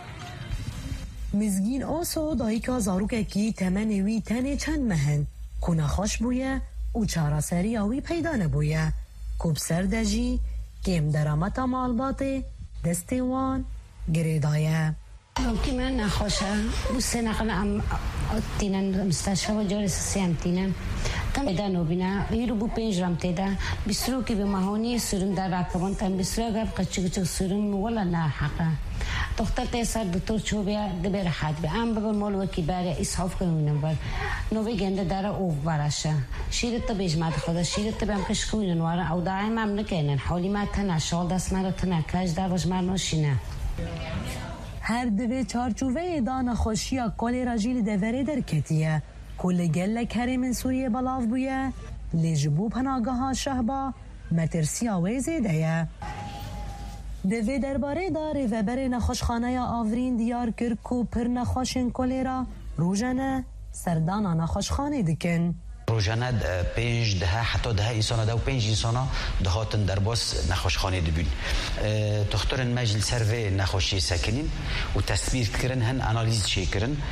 Speaker 13: مزگین آسو دایی که زاروکه کی تمنوی تنه چند مهن کنه خوش بویه و چارا سری آوی پیدا نبویه کب سردجی کم درامتا مالباته دستوان گریدایه
Speaker 14: ممكن من نخوشه بس نقل عم تينا مستشفى وجالس سيام تينا تم إذا نوبينا يربو بينجرام تدا بسرو كي بمهوني سرم دار راكبون تم بسرو قاب قتشو سرم ولا لا حقا دكتور تيسر دكتور شو بيا دبر حد بأم بقول مول وكي باري إسحاف كوني نمبر نوبي جند دارا أوف براشة شيرت تبيج ما تخدا شيرت تبي أم كشكوين نوارا أو داعي ما منكينن حولي ما تنا شغل دست مرة تنا كاج دا وش مرنوشينا
Speaker 13: هر دوی چارچوبه دان خوشیا کلی راجیل دوره در کتیه کل گله کری من سوریه بلاف بویه لجبو پناگاه شهبا مترسی آویزه دیه دوی درباره داره و بر نخوشخانه آورین دیار کرکو پر نخوشن کلی را روژنه سردانا نخوشخانه دکن
Speaker 15: روزانه پنج ده حتی ده انسان ده و پنج انسان دهاتن در باس نخوشخانه دبین دکترن مجلس سروی نخوشی سکنین و تصویر کردن هن آنالیز چه کردن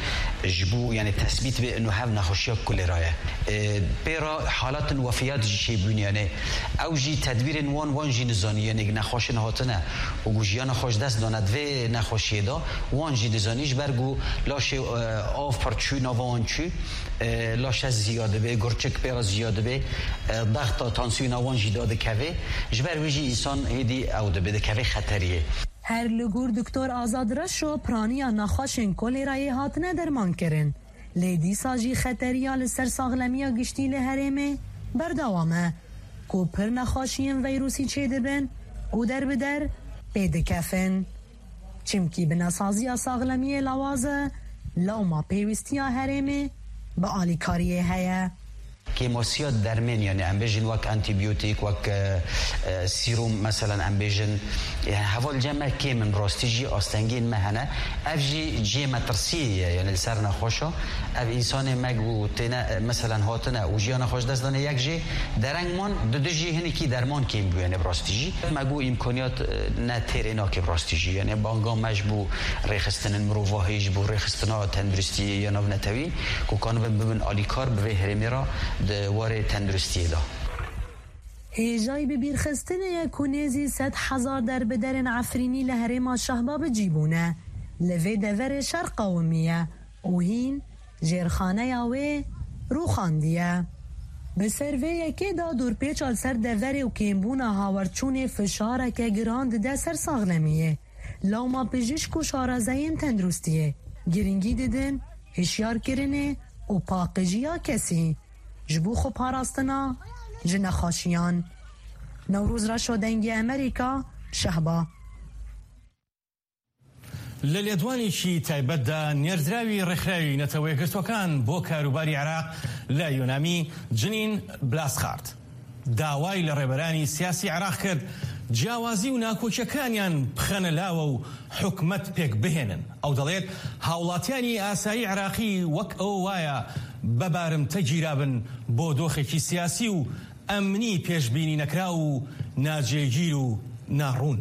Speaker 15: جبو يعني تثبيت بانه هاف نخوشيه كل رايه بيرا حالات وفيات شي بنيانه او جي تدبير وان وان جي نزاني يعني نخوش نهاتنه و جيان خوش دست داند و نخوشیه دا وان جی دزانیش برگو لاش آف پرچو نوانچو لاش زیاده به گرچک پیرا زیاده به ضغط تانسیون وان جی داده کوه جبر ویجی انسان هدی او ده بده کوه خطریه
Speaker 13: هر لگور دکتر آزاد رشو پرانیا نخاشن کلی رای هاتنه درمان کرن لیدی ساجی خطریا لسر ساغلمیا گشتی لحرمه بردوامه کو پر نخاشین ویروسی چه دبن او در بدر پیده کفن چمکی بناسازی ساغلمی لوازه لوما پیوستیا حرمه با آلیکاریه هیا
Speaker 15: کیموسیات درمن یعنی ام بیژن وک انتی بیوتیک وک سیروم مثلا ام بیژن یعنی حوال جمع کی من راستیجی آستنگین مهنه افجی جی مترسیه یعنی سر نخوشا اف انسان مگو تنا مثلا هاتنه و جیان خوش دست دانه یک جی درنگ من دو دو جی هنی کی درمان کیم بو یعنی براستیجی مگو امکانیات نه ترینا کی براستیجی یعنی بانگا مجبو ریخستن مروواهیج بو ریخستنا تندرستی یا نو نتوی کو کانو ببن آلیکار به هرمیرا دواره تندرستی دا
Speaker 13: هیجای ببیر خستنه کنیزی ست هزار در بدرن عفرینی لحرم شهباب جیبونه لوی دور شرق قومیه و هین جرخانه یاوی رو خاندیه به سروی یکی دا دور پیچال سر دور و کیمبونه هاورچون فشاره که گراند ده سر ساغلمیه لاما پجشک و شارزین تندرستیه گرینگی دیدن هشیار کرنه و پاقجیا کسی جبو خو پاراستنا جن خاشیان نوروز را شدنگی امریکا شهبا
Speaker 4: لەلێدوانێکی تایبەتدا نێردراوی ڕێکخراوی نەتەوەی گرتوەکان بۆ کاروباری عێراق لە یۆنامی جنین بلاسخارد داوای لە ڕێبەرانی سیاسی عێراق کرد جیاوازی و ناکۆچیەکانیان بخەنە لاوە و حکومەت پێک بهێنن ئەو دەڵێت هاوڵاتیانی ئاسایی عێراقی وەک ئەو وایە بەبارمتە گیرابن بۆ دۆخێکی سیاسی و ئەمنی پێشبینی نەکرا و ناجێگیر و ناڕوون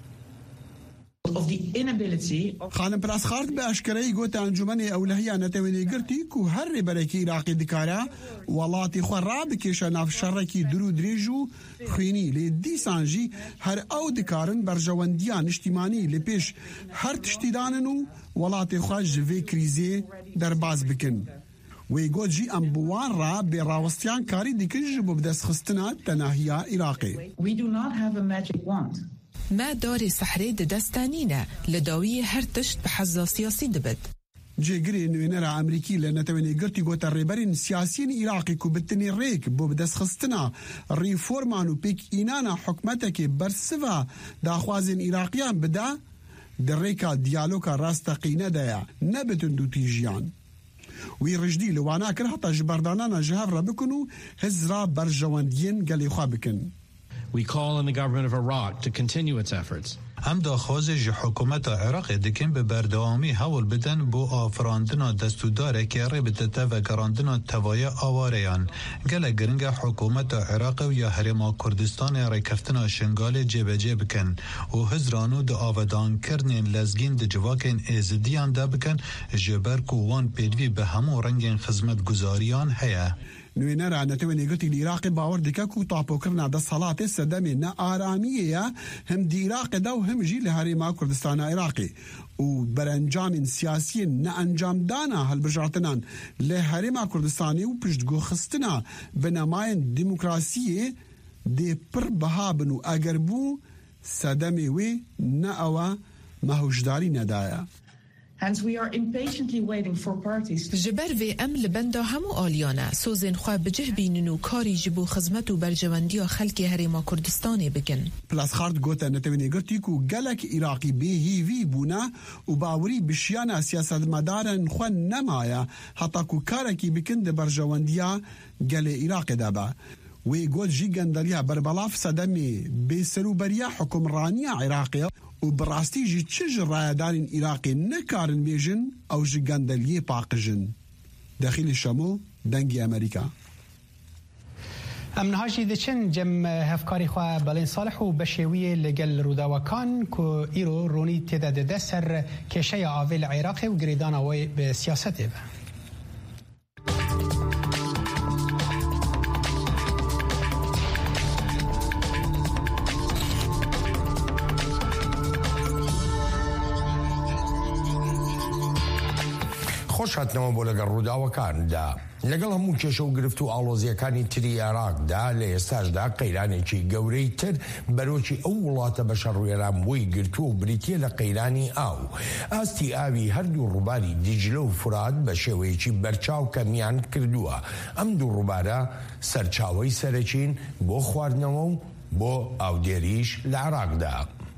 Speaker 2: خانم پراسخارد به اشکرایی گوت انجمن اولهیه نتوانی گرتی که هر ریبرکی عراقی دکاره ولاتی خو را بکشه ناف شرکی درو دریجو خوینی لی دیسانجی هر او دکارن برجواندیان اجتماعی لپیش هر تشتیدانن و ولاتی خو جوی کریزی در باز بکن وی گوت جی ام بوان را به راوستیان کاری دیکن جبو بدست خستنا تناهیه عراقی.
Speaker 16: We do not have a magic wand.
Speaker 11: ما داری سحری دستانینه لداوی هر تشت به حساسیاتی دبد.
Speaker 2: جگری نوینر امریکی لنتوانی گرتی گوت ریبرین سیاسیین عراقی کو بتنی ریک بو بدست خستنا ریفورمان و پیک اینانا حکمت که برسوا داخوازین عراقیان بدا در ریکا دیالوگا راستقینه دیا نبتن دو تیجیان. وی رجدی لوانا کر حتی جبردانانا جهاف را بکنو هزرا برجواندین گلی خواه بکن.
Speaker 17: We call on the government of Iraq to continue its efforts.
Speaker 18: ام داخواز جی حکومت عراق دکن به بردوامی حول بدن بو آفراندنا دستوداره که ربطه و گراندنا توای آواریان گل گرنگ حکومت عراق و یا حرم کردستان ریکفتنا شنگال جبه جب کن و هزرانو دا آودان کرنین لزگین دا جواکین ازدیان دا بکن جبر کووان پیدوی به همو رنگین خدمت گزاریان هیا
Speaker 2: نوینر نتوانی گرتی العراق باور دکا کو تاپو کرنا دا صلات سدمی نا آرامیه هم دی عراق دا و هم جی لحرم کردستان عراقی و برانجام سیاسی نا انجام دانا هل بجارتنان لحرم کردستانی و پشتگو خستنا بنماین دموکراسی دی پر بهابن و اگر بو سدمی وی نا اوا مهوشداری ندایا.
Speaker 16: Hence, we are impatiently waiting for parties.
Speaker 11: جبر و ام لبندا همو آلیانه سوزن خواه بجه بیننو کاری جبو خدمت و برجواندی خلک هرما کردستانی بکن.
Speaker 2: پلاس خارد گوته نتوانی گرتی کو گلک عراقی به هیوی بونا و باوری بشیانا سیاست مدارن خواه نمایا حتی کو کارکی بکن ده برجواندیا گل عراق دابا. وی گوت جی گندلیا بربلاف صدمی به سروبریا حکمرانی عراقی و براستی جی چج رایدارین عراقی نکارن بیجن او جی گندلیه پاقجن داخل شامو دنگی امریکا.
Speaker 5: ام نهاجی دچن جم هفکاری خو بلین صالح و بشوی لگل روداوکان کو ایرو رونی تداد ده سر کشه آویل عراق و گریدان وی به سیاسته به
Speaker 19: خۆش هاتنەوە بۆ لەگەڵ ڕووداوەکاندا لەگەڵ هەموو کێشە و گرفت و ئاڵۆزیەکانی تری عێراقدا لە ئێستاشدا قەیرانێکی گەورەی تر بەرۆکی ئەو وڵاتە بەشە ڕوێران بۆی گرتووە و بریتیە لە قەیرانی ئاو ئاستی ئاوی هەردوو ڕووباری دیجلە و فرات بە شێوەیەکی بەرچاو کەمیان کردووە ئەم دوو ڕووبارە سەرچاوەی سەرەکین بۆ خواردنەوە و بۆ ئاودێریش لە عێراقدا.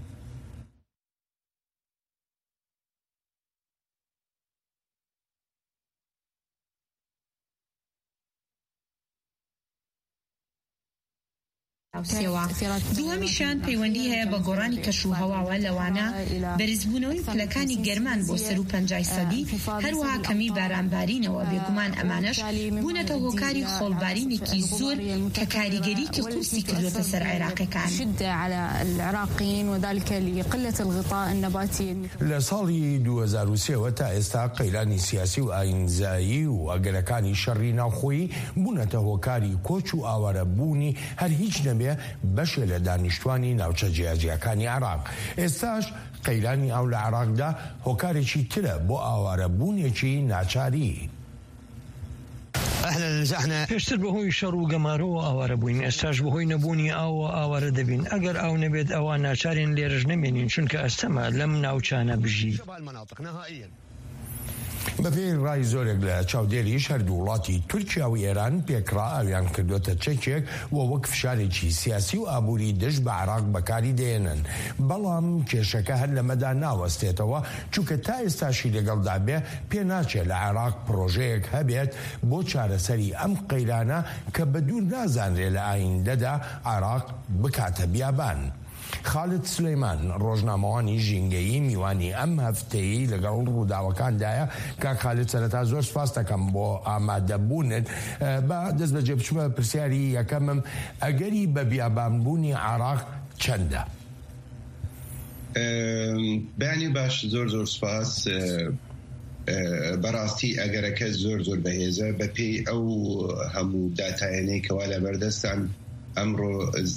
Speaker 20: دووەمیشان پەیوەندی هەیە بە گۆڕانی کەشوهەواوە لەوانە بەرزبوونەوەی پلەکانی گەرمان بۆ سەر و پەنجای سەدی هەروەها کەمی بارانبارینەوە بێگومان ئەمانەش بوونەتە هۆکاری خۆڵبارینێکی زۆر کە کاریگەریکی قورسی کردوتە سەر عێراقیەکان.
Speaker 19: لە ساڵی دوو هەزار و سێ تا ئێستا قەیرانی سیاسی و ئاینزایی و ئەگەرەکانی شەڕی ناوخۆیی بوونەتە هۆکاری کۆچ و ئاوارەبوونی هەر هیچ نەبێ بەشێ لە دانیشتوانی ناوچە جیاجیەکانی عێراق. ئێستاش قەیرانی ئاو لە عێراقدا هۆکارێکی ترە بۆ ئاوارەبوونێکی ناچاری.
Speaker 21: پێشتر بەهۆی شەڕ و گەمارەوە ئاوارە بووین، ئێستاش بەهۆی نەبوونی ئاوە ئاوارە دەبین. ئەگەر ئاو نەبێت ئەوە ناچارین لێرەش نەمێنین چونکە ئەستەمە لەم ناوچانە بژی.
Speaker 19: بەپێی ڕای زۆرێک لە چاودێریش هەردوو وڵاتی تورکیا و ئێران پێکرا ئاویان کردوتە چەکێک و وەک فشارێکی سیاسی و ئابووری دژ بە عێراق بەکاری دێنن. بەڵام کێشەکە هەر لەمەدا ناوەستێتەوە چونکە تا ئێستاشی لەگەڵدا بێ پێ ناچێت لە عێراق پرۆژەیەک هەبێت بۆ چارەسەری ئەم قەیرانە کە بەدوور نازانرێ لە ئایندەدا عێراق بکاتە بیابان. خالد سلەیمان ڕۆژنامەوانی ژینگەیی میوانی ئەم هەفتەیە لەگەڵ ڕووداوەکاندایە کە خالد سەرەتا زۆر سپاس دەکەم بۆ ئامادەبوونت. بە دەست بەجێ بچمە پرسیاری یەکەمم ئەگەری بە بیابانبوونی عێراق چەندە؟
Speaker 22: بەیانی باش زۆر زۆر سپاس. بەڕاستی ئەگەرەکە زۆر زۆر بەهێزە بەپێی ئەو هەموو داتایەنەی کەوا لە بەردەستان ئەمڕۆ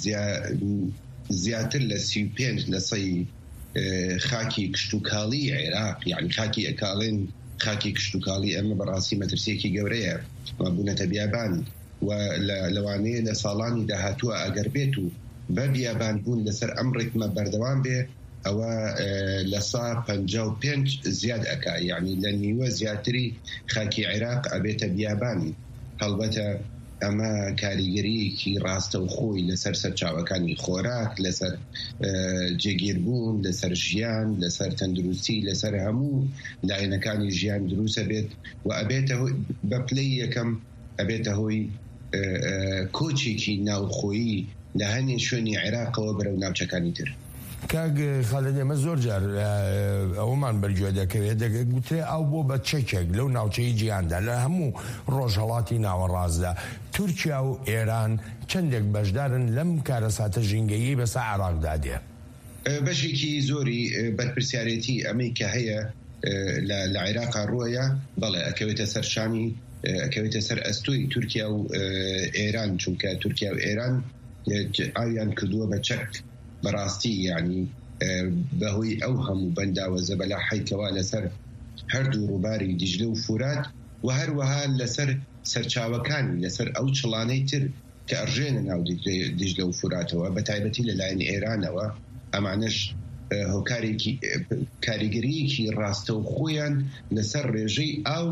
Speaker 22: زیاتر لە سی و پێنج لە سەی خاکی کشتوکاڵی عێراق یعنی خاکی ئەکاڵێن خاکی کشتوکاڵی ئەمە بەڕاستی مەترسیەکی گەورەیە بوونەتە بیابان و لەوانەیە لە ساڵانی داهاتووە ئەگەر بێت و بە بیابان بوون لەسەر ئەم ڕێتمە بەردەوام بێ ئەوە لە سا پەنجا و پێنج زیاد ئەکا یعنی لە نیوە زیاتری خاکی عێراق ئەبێتە بیابان. هەڵبەتە ئەمە کاریگەریەکی ڕاستە و خۆی لەسەر سەرچاوەکانی خۆراک، لەسەر جێگیربوون، لەسەر ژیان، لەسەر تەندروستی، لەسەر هەموو لایەنەکانی ژیان دروسە بێت و ئەبێتە بە پلەی یەکەم ئەبێتە هۆی کۆچێکی ناوخۆیی لە هەنێ شوێنی عێراقەوە بەرەو ناوچەکانی تر.
Speaker 19: کاک خالد ئێمە زۆر جار ئەومان بەرگوێ دەکەوێت گوترێ ئەو بۆ بە چەکێک لەو ناوچەی جیهاندا لە هەموو ڕۆژهەڵاتی ناوەڕاستدا تورکیا و ئێران چەندێک بەشدارن لەم کارەساتە ژینگەیی بەسەر عێراقدا دێ؟
Speaker 22: بەشێکی زۆری بەرپرسیارەتی ئەمەی کە هەیە لە عێراقا ڕۆیە بەڵێ ئەکەوێتە سەر شانی ئەکەوێتە سەر ئەستۆی تورکیا و ئێران چونکە تورکیا و ئێران ئاویان کردووە بە چەک بەڕاستی یعنی بەهۆی ئەو هەموو بەنداوەزە بەلا حیکەوە لەسەر هەردوو ڕووباری دیجلە و فورات و هەروەها لەسەر سەرچاوەکانی لەسەر ئەو چڵانەی تر کە ئەڕژێنە ناو دیجلە و فوراتەوە بە تایبەتی لەلایەن ئێرانەوە ئەمانەش هۆکارێکی کاریگەریەکی ڕاستە و خۆیان لەسەر ڕێژەی ئاو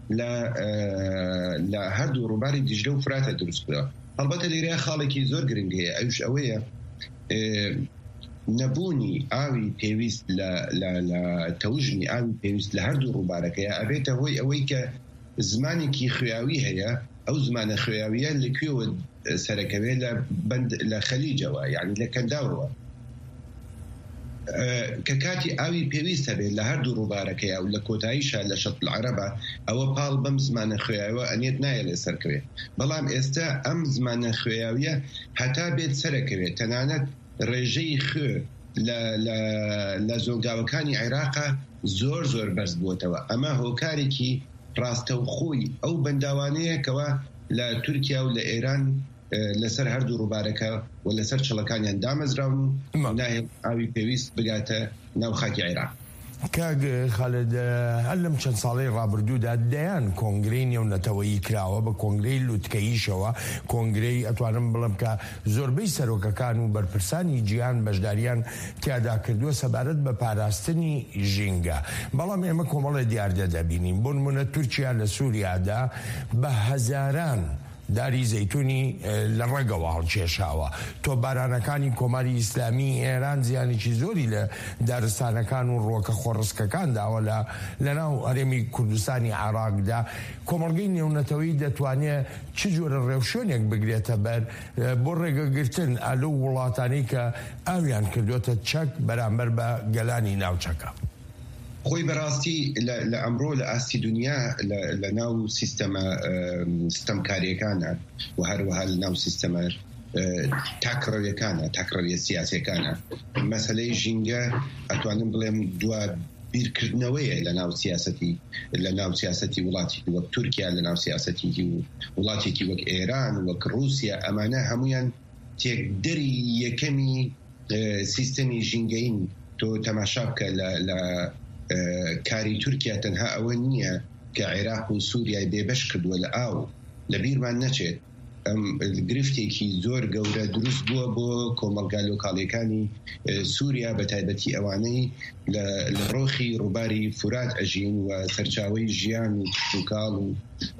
Speaker 22: لە هەردوو ڕووباری دیجلە و فوراتە دروست کرا. هەڵبەتە لێرە خاڵێکی زۆر گرنگ هەیە ئەوش ئەوەیە نەبوونی ئاوی پێویست لە تەوژنی ئاوی پێویست لە هەردوو ڕووبارەکەیە ئەبێتە هۆی ئەوەی کە زمانێکی خوێاوی هەیە ئەو زمانە خوێاویە لەکوێوە سەرەکەوێت لە خەلیجەوە یعنی لە کەنداوەوە کە کاتی ئاوی پێویست هەبێت لە هەردوو ڕووبارەکەی و لە کۆتاییشە لە شەت العەرەبە ئەوە پاڵ بەم زمانە خوێیاوە ئەنێت نایە لێ سەرکەوێت بەڵام ئێستا ئەم زمانە خوێیاویە هەتا بێت سەرەکەوێت تەنانەت ڕێژەی خوێ لە زۆرگاوەکانی عێراقا زۆر زۆر بەرز بووتەوە ئەمە هۆکارێکی ڕاستەوخۆی ئەو بەنداوانەیە کەوا لە تورکیا و لە ئێران لەسەر هەردوو ڕووبارەکە و لەسەر چڵەکانیان دامەزراون و ناهێت ئاوی پێویست بگاتە ناو خاکی عێراق.
Speaker 19: کاگ خالد هەر لەم چەند ساڵەی ڕابردوودا دەیان کۆنگرەی نێونەتەوەیی کراوە بە کۆنگرەی لوتکەییشەوە کۆنگرەی ئەتوانم بڵم کە زۆربەی سەرۆکەکان و بەرپرسانی جیهان بەشداریان تیادا کردووە سەبارەت بە پاراستنی ژینگە بەڵام ئێمە کۆمەڵی دیاردە دەبینیم بۆ نمونە تورکیا لە سووریادا بە هەزاران داری زەیتونی لە ڕێگەوە هەڵکێشاوە تۆپبارانەکانی کۆماری ئیسلامی ئێران زیانێکی زۆری لە دارستانەکان و ڕۆکە خۆڕسکەکان داوە لە لەناو هەرێمی کوردستانی عێراقدا کۆمەڵگەی نێونەتەوەی دەتوانێت چ جۆرە ڕێوشێنێک بگرێتە بەر بۆ ڕێگەگرتن ئەلو وڵاتانەی کە ئاویان کردوتە چەک بەرامبەر بە گەلانی ناوچەکە.
Speaker 22: خۆی بەڕاستی لە ئەمڕۆ لە ئاستی دنیا لە ناو سیستەمە سیستەمکاریەکانە و هەروەها لە ناو سیستەمە تاکڕەویەکانە تاکڕەویە سیاسیەکانە مەسەلەی ژینگە ئەتوانم بڵێم دوا بیرکردنەوەیە لە ناو سیاسەتی لە ناو سیاسەتی وڵاتی وەک تورکیا لە ناو سیاسەتی و وڵاتێکی وەک ئێران وەک رووسیا ئەمانە هەمویان تێکدەری یەکەمی سیستەمی ژینگەین تۆ تەماشا بکە لە کاری تورکیا تەنها ئەوە نییە کە عێراق و سووریای بێبەش کردووە لە ئاو لە بیرمان نەچێت ئەم گرفتێکی زۆر گەورە دروست بووە بۆ کۆمەلگا لۆکاڵیەکانی سووریا بە تایبەتی ئەوانەی لە ڕۆخی ڕووباری فورات ئەژین و سەرچاوەی ژیان و کشتوکاڵ و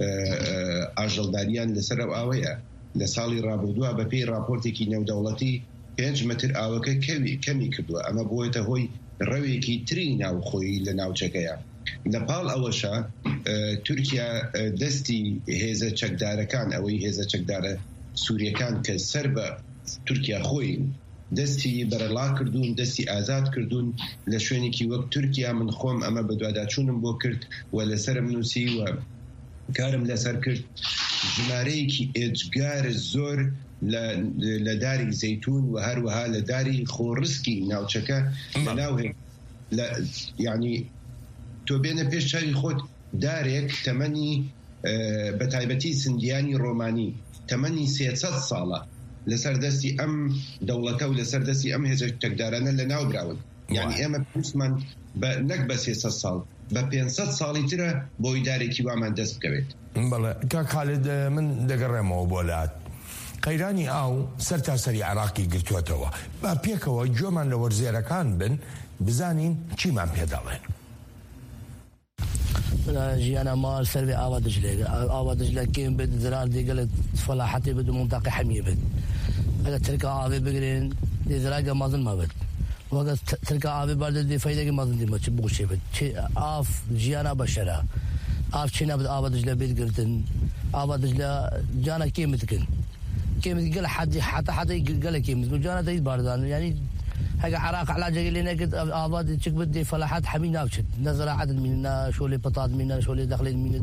Speaker 22: ئاژەڵداریان لەسەر ئەو ئاوەیە لە ساڵی ڕابردووە بە پێی راپۆرتێکی نێودەوڵەتی پێنج مەتر ئاوەکە کەمی کردووە ئەمە بۆیتە هۆی ڕەوێکی تری ناوخۆیی لە ناوچەکەیە لە پاڵ ئەوەشە تورکیا دەستی هێزە چەکدارەکان ئەوەی هێزە چەکدارە سووریەکان کە سەر بە تورکیا خۆی دەستی بەرەڵا کردوون دەستی ئازاد کردوون لە شوێنێکی وەک تورکیا من خۆم ئەمە بە دوواداچوونم بۆ کرد و لەسرم نووسی و کارم لەسەر کرد ژمارەیەکی ئێجگار زۆر لە داری زەیتون و هەروەها لە داری خۆڕسکی ناوچەکە لەناوهێ یعنی تۆ بێنە پێش چاوی خۆت دارێک تەمەنی بە تایبەتی سندیانی ڕۆمانی تەمەنی سێسەد ساڵە لەسەر دەستی ئەم دەوڵەتە و لەسەر دەستی ئەم هێزە تەکدارانە لە ناو براون یعنی ئێمە پێویستمان نەک بە سێسەد ساڵ بە پێنجسەد ساڵی ترە بۆی دارێکی وامان دەست بکەوێت.
Speaker 19: بەڵێ کاک خالد من دەگەڕێمەوە بۆ لات قەیرانی ئاو سەر تاسەری عێراقی گرتووەتەوە با پێکەوە گوێمان لە وەرزێرەکان بن بزانین چیمان پێداڵێن.
Speaker 1: ژیانە مال سەروێ ئاوا دژلێ ئاوا دژلە کێم بێت زرار دیگەلت فەلاحەتی بێت و منتاقی حەمیە بێت ئەگە ترکە ئاوێ بگرێن دێزراگە مازن ما بێت وەگە ترکە ئاوێ باردە دێ فەیدەگە مازن دیمە چ بوشێ بێت ئاف ژیانە بەشەرە ئاف چی نەبێت ئاوا دژلە بێت گرتن ئاوا دژلە جانە کێمت کن كيمت قال حد حتى حتى قال كيمت وجانا تيد باردان يعني هاي عراق علاجه اللي نقد آباد تشك بدي فلاحات حمي ناوشت نزل عدد منا شولي بطاط منا شولي داخلين من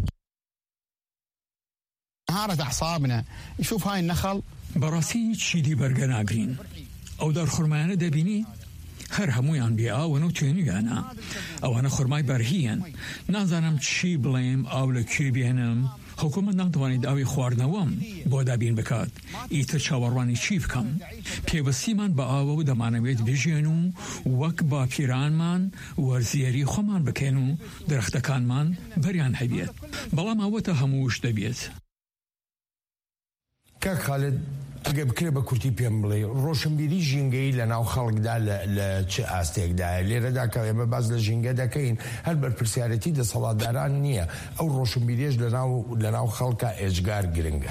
Speaker 3: هارت أعصابنا نشوف هاي النخل
Speaker 23: براسي تشيدي برجناغرين أو دار خرمانة دبيني هر همویان بیا و نو تونیانا او انا خرمای برهیان نازانم چی بلیم او لکی بیانم حکومت ناتوانید ئەوی خواردنەوەم بۆ دابین بکات ئیتر چاوەڕوانی چی بکەم پێوەستیمان بە ئاوە و دەمانەوێت بژێن و وەک با پیرانمان وەرزیەری خۆمان بکەین و درەختەکانمان بەریان هەبێت بەڵام ئەوەتە هەمووش دەبێت.
Speaker 19: کاک خالد ئەگە بکرێ بە کورتی پێم بڵێ ڕۆشنبیری ژینگەی لە ناو خەڵکدا لە چ ئاستێکدایە لێرەدا کە ئێمە باز لە ژینگە دەکەین هەر بەرپرسیارەتی دەسەڵاتداران نییە ئەو ڕۆشنبیریش لە ناو خەڵکە ئێجگار گرنگە.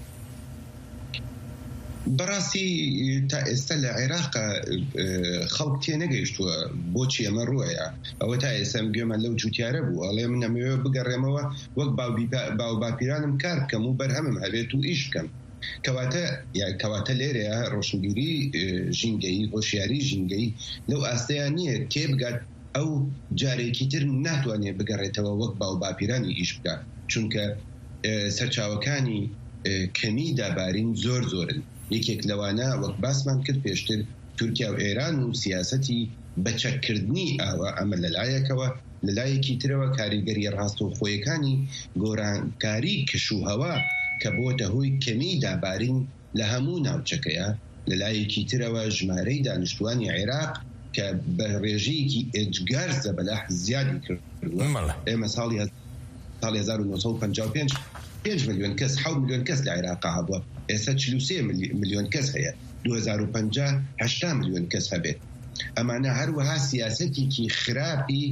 Speaker 22: بەڕاستی تا ئێستا لە عێراق خەڵک تێ نەگەیشتووە بۆچی ئەمە ڕوویە ئەوە تا ئێستا گوێمان لەو جوتیارە بوو ئەڵێ من نەمەوێت بگەڕێمەوە وەک باو باپیرانم کار بکەم و بەرهەمم هەبێت و ئیش بکەم کەواتە کەواتە لێرەیە ڕۆشنبیری ژینگەی هۆشیاری ژینگەی لەو ئاستەیان نییە تێبگات ئەو جارێکی تر ناتوانێت بگەڕێتەوە وەک باو باپیرانی ئیش بکات چونکە سەرچاوەکانی کەمی دابارین زۆر زۆرن یەکێک لەوانە وەک باسمان کرد پێشتر تورکیا و ئێران و سیاسەتی بەچەککردنی ئاوە ئەمە لەلایەکەوە لەلایەکی ترەوە کاریگەری ڕاستەوخۆیەکانی گۆرانکاری کشوهەوا کە بۆتە هۆی کەمی دابارین لە هەموو ناوچەکەیە لەلایەکی ترەوە ژمارەی دانیشتوانی عێراق کە بە ڕێژەیەکی ئێجگار زەبەلاح زیادی کردووە ئێمە ساڵی هەزار و نۆ سەد و پەنجا و پێنج پێنج ملیۆن کەس حەوت ملیۆن کەس لە عێراق هەبووە ئێستا چل و سێ ملیۆن کەس هەیە دوو هەزار و پەنجا هەشتا ملیۆن کەس هەبێت ئەمانە هەروەها سیاسەتێکی خراپی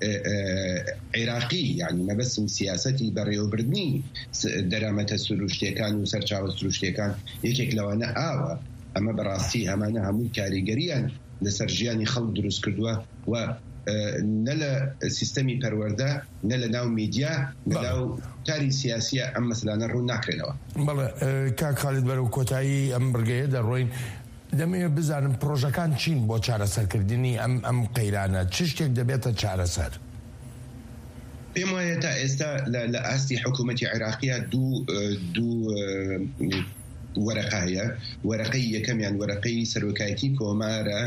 Speaker 22: عێراقی یعنی مەبەستم سیاسەتی بەڕێوەبردنی دەرامەتە سروشتیەکان و سەرچاوە سروشتیەکان یەکێک لەوانە ئاوە ئەمە بەڕاستی هەمانە هەمووی کاریگەریان لەسەر ژیانی خەڵک دروست کردووە و نە لە سیستەمی پەروەردە نە لە ناو میدیا ناو تاری سیاسیە ئەم مەسەلانە ڕوو ناکرێنەوە.
Speaker 19: بەڵێ کاک خالید بەرەو کۆتایی ئەم بڕگەیە دەڕۆین دەمەوێت بزانم پرۆژەکان چین بۆ چارەسەرکردنی ئەم ئەم قەیرانە چ شتێک دەبێتە چارەسەر؟
Speaker 22: پێم وایە تا ئێستا لە ئاستی حکوومەتی عێراقیە دوو دوو وەرەقە هەیە وەرەقەی یەکەمیان وەرەقەی سەرۆکایەتی کۆمارە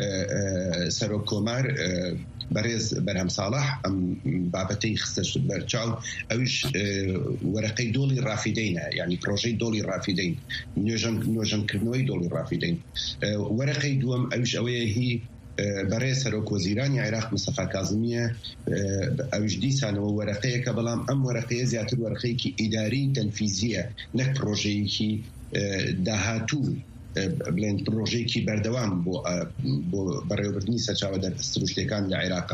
Speaker 22: سەرۆک کۆمار بەڕێز بەرهەم ساڵح ئەم بابەتەی خستە بەرچاو ئەوش وەرەقەی دۆڵی ڕافیدەینە یعنی پرۆژەی دۆڵی ڕافیدەین نوێژەنکردنەوەی دۆڵی ڕافیدەین وەرەقەی دووەم ئەوش ئەوەیە هی بەڕێز سەرۆک وەزیرانی عێراق مستەفا کاظمیە ئەوش دیسانەوە وەرەقەیەکە بەڵام ئەم وەرەقەیە زیاتر وەرەقەیەکی ئیداری تەنفیزیە نەک پرۆژەیەکی داهاتوو بڵێن پرۆژەیەکی بەردەوام بۆ بۆ بەڕێوەبردنی سەرچاوە سروشتیەکان لە عێراقا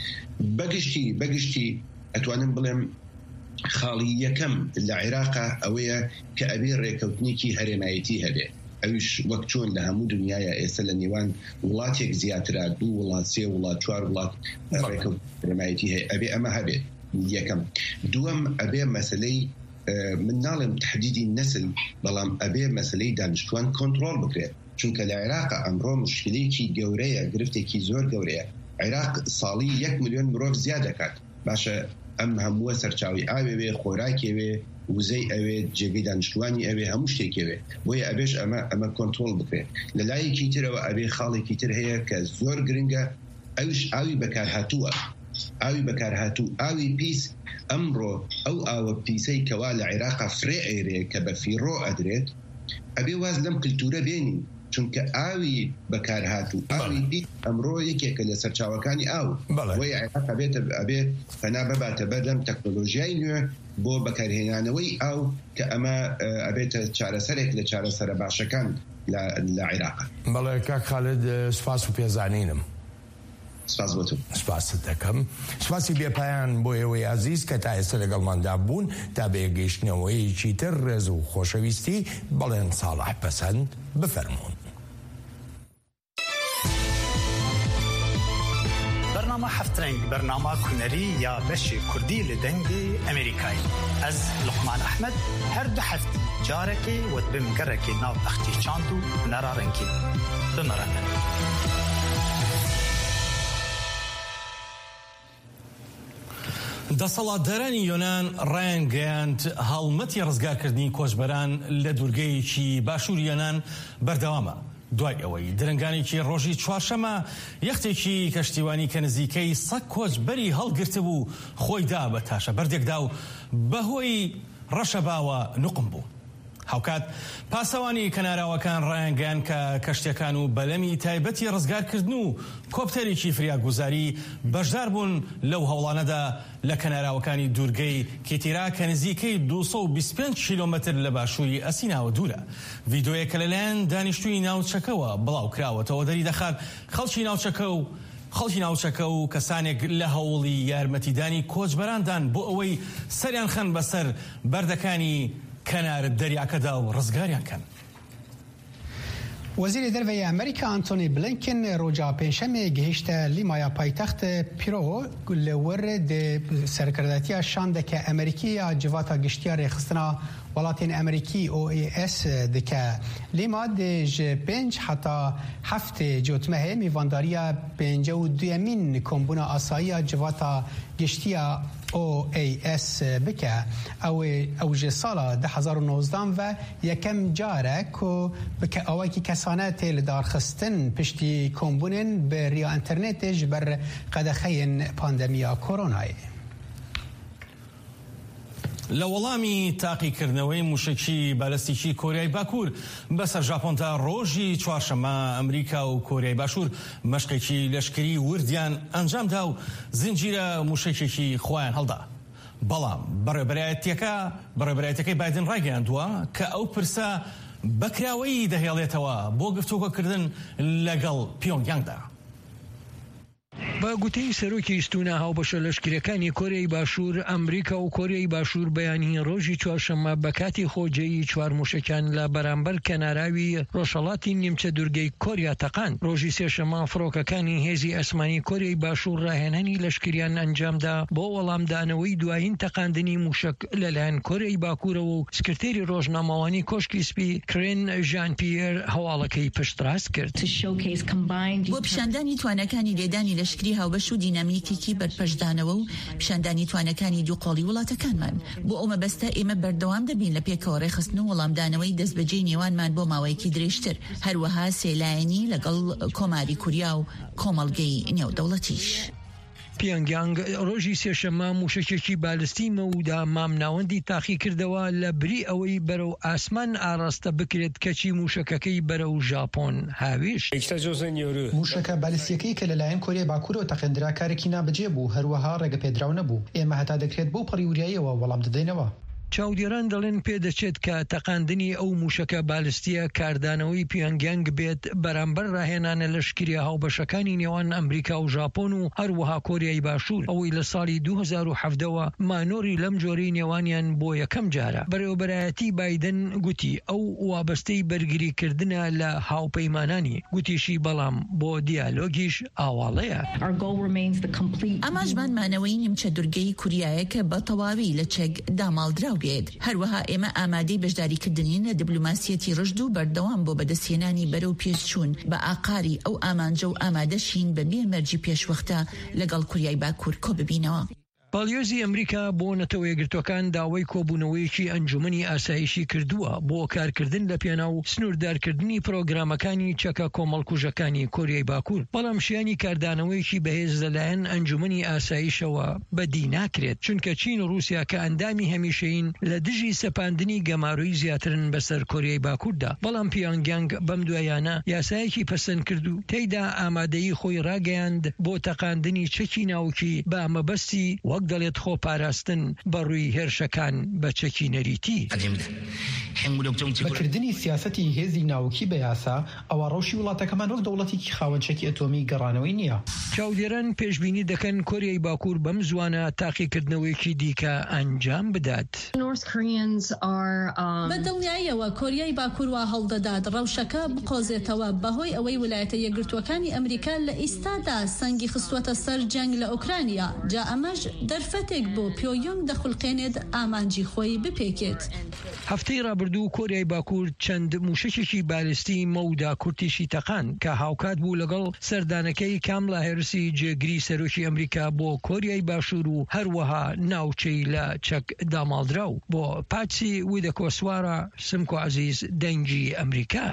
Speaker 22: بەگشتی بەگشتی ئەتوانم بڵێم خاڵی یەکەم لە عێراقا ئەوەیە کە ئەبێ ڕێکەوتنێکی هەرێمایەتی هەبێ ئەوش وەک چۆن لە هەموو دنیاە ئێستا لە نێوان وڵاتێک زیاترا دوو وڵات سێ وڵات چوار وڵات ڕێکەوت هەرێمایەتی هەیە ئەبێ ئەمە هەبێت یەکەم دووەم ئەبێ مەسەلەی من ناڵێم تحدیدی نەسل بەڵام ئەبێ مەسلەی دانیشتوان کۆنتڕۆڵ بکرێت چونکە لە عێراقا ئەمڕۆ مشکلەیەکی گەورەیە گرفتێکی زۆر گەورەیە عێراق ساڵی یەک ملیۆن مرۆڤ زیاد دەکات باشە ئەم هەمووە سەرچاوی ئاوێ خۆراکێوێ وزەی ئەوێ جێگەی دانیشتوانی ئەوێ هەموو شتێکەوێ بۆیە ئەبێش ئەمە ئەمە کۆنتڕۆڵ بکرێت لە لایەکی ترەوە ئەبێ خاڵێکی تر هەیە کە زۆر گرنگە ئەوش ئاوی بەکارهاتووە ئاوی بەکارهاتوو ئاوی پیس ئەمڕۆ ئەو ئاوە پیسەی کەوا لە عێراقا فرێ ئێرێ کە بە فیڕۆ ئەدرێت ئەبێ واز لەم کلتورە بێنین چونکە ئاوی بەکارهاتوو ئاوی پیس ئەمڕۆ یەکێکە لە سەرچاوەکانی ئاو وی عێراق ئەبێت ئەبێ فەنا بباتە بەردەم تەکنۆلۆژیای نوێ بۆ بەکارهێنانەوەی ئاو کە ئەمە ئەبێتە چارەسەرێک لە چارەسەرە باشەکان لە عێراقا.
Speaker 19: بەڵێ کاک خالید سوپاس و پێزانینم.
Speaker 22: سپاس بۆ تو.
Speaker 19: سپاست دەکەم. سپاسی بێپایان بۆ ئێوەی عەزیز کە تا ئێستا لەگەڵماندا بوون تا بێگەیشتنەوەیەکی تر ڕێز و خۆشەویستی بەڵێن ساڵح پەسەند بفەرمونون.
Speaker 6: برنامه هەفترەنگ برنامه هونەری یا بەشی کوردی لە دەنگی ئەمریکایی ئەز لوقمان ئەحمەد هەردوو هەفتی جارێکی وت بم گەڕێکی ناو تەختی چاند و هونەرا ڕەنگی بمەڕەنە.
Speaker 4: دەسەڵاتدارانی یۆنان ڕایان گەیاند هەڵمەتی ڕزگارکردنی کۆچبەران لە دوورگەیەکی باشووری یۆنان بەردەوامە دوای ئەوەی درنگانێکی ڕۆژی چوارشەمە یەختێکی کەشتیوانی کە نزیکەی سەد کۆچبەری هەڵگرتە بوو خۆی دا بە تاشە بەردێکدا و بەهۆی ڕەشەباوە نوقم بوو. هاوکات پاسەوانی کەناراوەکان ڕایانگەیان کە کەشتەکان و بەلەمی تایبەتی ڕزگارکردن و کۆپتەرێکی فریاگوزاری بەشدار بوون لەو هەوڵانەدا لە کەناراوەکانی دوورگەی کێتیرا کە نزیکەی دووسەد و بیست و پێنج کیلۆمەتر لە باشووری ئەسیناوە دوورە. ڤیدۆیەکە لەلایەن دانیشتووی ناوچەکەوە بڵاو کراوەتەوە دەری دەخات خەڵکی ناوچەکە و خەڵکی ناوچەکە و کەسانێک لە هەوڵی یارمەتیدانی کۆچبەراندان بۆ ئەوەی سەریان خەن بەسەر بەردەکانی کەنار دەریاکەدا و ڕزگاریان کەن.
Speaker 5: وزیر دروی امریکا آنتونی بلینکن روجا پنجشنبه گهشت لیمایا پایتخت پیرو لور د سرکرداتی شاندک امریکی جواتا گشتیا رخصتنا ولاتین امریکی او ای اس دکه لیما دج پنج حتی هفت جوتمه میوانداریا پنج و دویمین کمبونا آسایی جواتا گشتیا او ای اس بکه او اوج سال ده هزار و نوزده و یکم جاره که بکه اوی که کسانه تیل دارخستن پشتی کمبونن به ریا انترنتش بر قدخین پاندمیا کرونای.
Speaker 4: لە وەڵامی تاقیکردنەوەی موشکی بالەستیکی کۆریای باکوور بەسەر ژاپۆن تا ڕۆژی چوارشەممە ئەمریکا و کۆریای باشوور مەشقێکی لەشکری وردیان ئەنجامدا و زنجیرە موشکێکی خۆیان هەڵدا. بەڵام بەڕێبەرایەتیەکە بەڕێبەرایەتەکەی بایدن ڕاگەیاندووە کە ئەو پرسە بەکراوەی دەهێڵێتەوە بۆ گفتوگۆکردن لەگەڵ پیۆنگیانگدا.
Speaker 21: با گوتەی سەرۆکی ستونا هاوبەشە لەشکرەکانی کۆریای باشوور ئەمریکا و کۆریای باشوور بەیانی ڕۆژی چوارشەممە بە کاتی خۆجەیی چوار موشکیان لە بەرامبەر کەناراوی ڕۆژهەڵاتی نیمچە دوورگەی کۆریا تەقان. ڕۆژی سێشەممە فڕۆکەکانی هێزی ئەسمانی کۆریای باشوور ڕاهێنانی لەشکریان ئەنجامدا بۆ وەڵامدانەوەی دوایین تەقاندنی موشک لەلایەن کۆریای باکوورەوە و سکرتێری ڕۆژنامەوانی کۆشکی سپی کرێن ژان پیێر هەواڵەکەی پشتڕاست کرد.
Speaker 7: بۆ پیشاندانی توانەکانی لێدانی لەشکری هاوبەش و دینامیکێکی بەرپەشدانەوە و پیشاندانی توانەکانی دووقۆڵی وڵاتەکانمان بۆ ئەو مەبەستە ئێمە بەردەوام دەبین لە پێکەوە ڕێخستن و وەڵامدانەوەی دەستبەجێی نێوانمان بۆ ماوەیەکی درێژتر هەروەها سێلایەنی لەگەڵ کۆماری کوریا و کۆمەڵگەی نێودەوڵەتیش.
Speaker 21: پیۆنگیانگ ڕۆژی سێشەممە موشکێکی بالستی مەودا مامناوەندی تاقی کردەوە لە بری ئەوەی بەرەو ئاسمان ئاڕاستە بکرێت کەچی موشکەکەی بەرەو ژاپۆن هاویش.
Speaker 8: موشکە بالستیەکەی کە لەلایەن کۆریای باکوورەوە تەقێنرا کارێکی نابەجێ بوو هەروەها ڕێگە پێدراو نەبوو. ئێمە هەتا دەکرێت بۆ پەڕیوریاییەوە وەڵام دەدەینەوە.
Speaker 21: چاودێران دەڵێن پێدەچێت کە تەقاندنی ئەو موشکە بالستیە کاردانەوەی پیۆنگیانگ بێت بەرامبەر ڕاهێنانە لەشکریە هاوبەشەکانی نێوان ئەمریکا و ژاپۆن و هەروەها کۆریای باشوور ئەوەی لە ساڵی دوو هەزار و حەڤدەوە مانۆری لەم جۆرەی نێوانیان بۆ یەکەم جارە. بەڕێوەبەرایەتی بایدن گوتی ئەو وابەستەی بەرگریکردنە لە هاوپەیمانانی گوتیشی بەڵام بۆ دیالۆگیش ئاواڵەیە.
Speaker 7: ئاماژمانمانەوەی نیمچە دوورگەی کوریایە کە بە تەواوی لە چێک داماڵدراو هەروەها ئێمە ئامادەی بەشداریکردنین لە دیبلوماسیەتی ڕژد و بەردەوام بۆ بەدەستهێنانی بەرەو پێشچوون بە ئاقاری ئەو ئامانجە و ئامادەشین بە بێمەرجی پێشوەختە لەگەڵ کوریای باکوور کۆ ببینەوە.
Speaker 21: باڵیۆزی ئەمریکا بۆ نەتەوە یەکگرتوەکان داوای کۆبوونەوەیەکی ئەنجومەنی ئاسایشی کردووە بۆ کارکردن لە پێناو سنووردارکردنی پرۆگرامەکانی چەکە کۆمەڵکوژەکانی کۆریای باکوور. بەڵام شیانی کاردانەوەیەکی بەهێز لەلایەن ئەنجومەنی ئاسایشەوە بەدی ناکرێت چونکە چین و رووسیا کە ئەندامی هەمیشەیین لە دژی سەپاندنی گەماروی زیاترن بەسەر کۆریای باکووردا. بەڵام پیۆنگیانگ بەم دوایانە یاسایەکی پەسەند کرد و تێیدا ئامادەیی خۆی ڕاگەیاند بۆ تەقاندنی چەکی ناوکی بە مەبەستی وەک دەڵێت خۆ پاراستن بەڕووی هێرشەکان بە چەکی نەریتی.
Speaker 8: بەکردنی سیاسەتی هێزی ناوکی بە یاسا ئەوە ڕۆژی وڵاتەکەمان وەک دەوڵەتێکی خاوەنچەکی ئەتۆمی گەڕانەوەی نییە.
Speaker 21: چاودێران پێشبینی دەکەن کۆریای باکوور بەم زوانە تاقیکردنەوەیەکی دیکە ئەنجام بدات.
Speaker 9: بە دڵنیاییەوە کۆریای باکوور وا هەڵدەدات ڕەوشەکە بقۆزێتەوە بەهۆی ئەوەی ویلایەتە یەکگرتووەکانی ئەمریکا لە ئیستادا سەنگی خستووەتە سەر جەنگ لە ئوکرانیا جا ئەمەش دەرفەتێک بۆ پیۆنگ دەخولقێنێت ئامانجی خۆی بپێکێت.
Speaker 21: هەفتەی ڕابردوو کۆریای باکوور چەند موشکێکی بالستی مەودا کورتیشی تەقان کە هاوکات بوو لەگەڵ سەردانەکەی کاملا هێرسی جێگری سەرۆکی ئەمریکا بۆ کۆریای باشوور و هەروەها ناوچەی لە چەک داماڵدراو بۆ پاچی ویدە کۆسوارە سمکۆ عەزیز دەنگی ئەمریکا.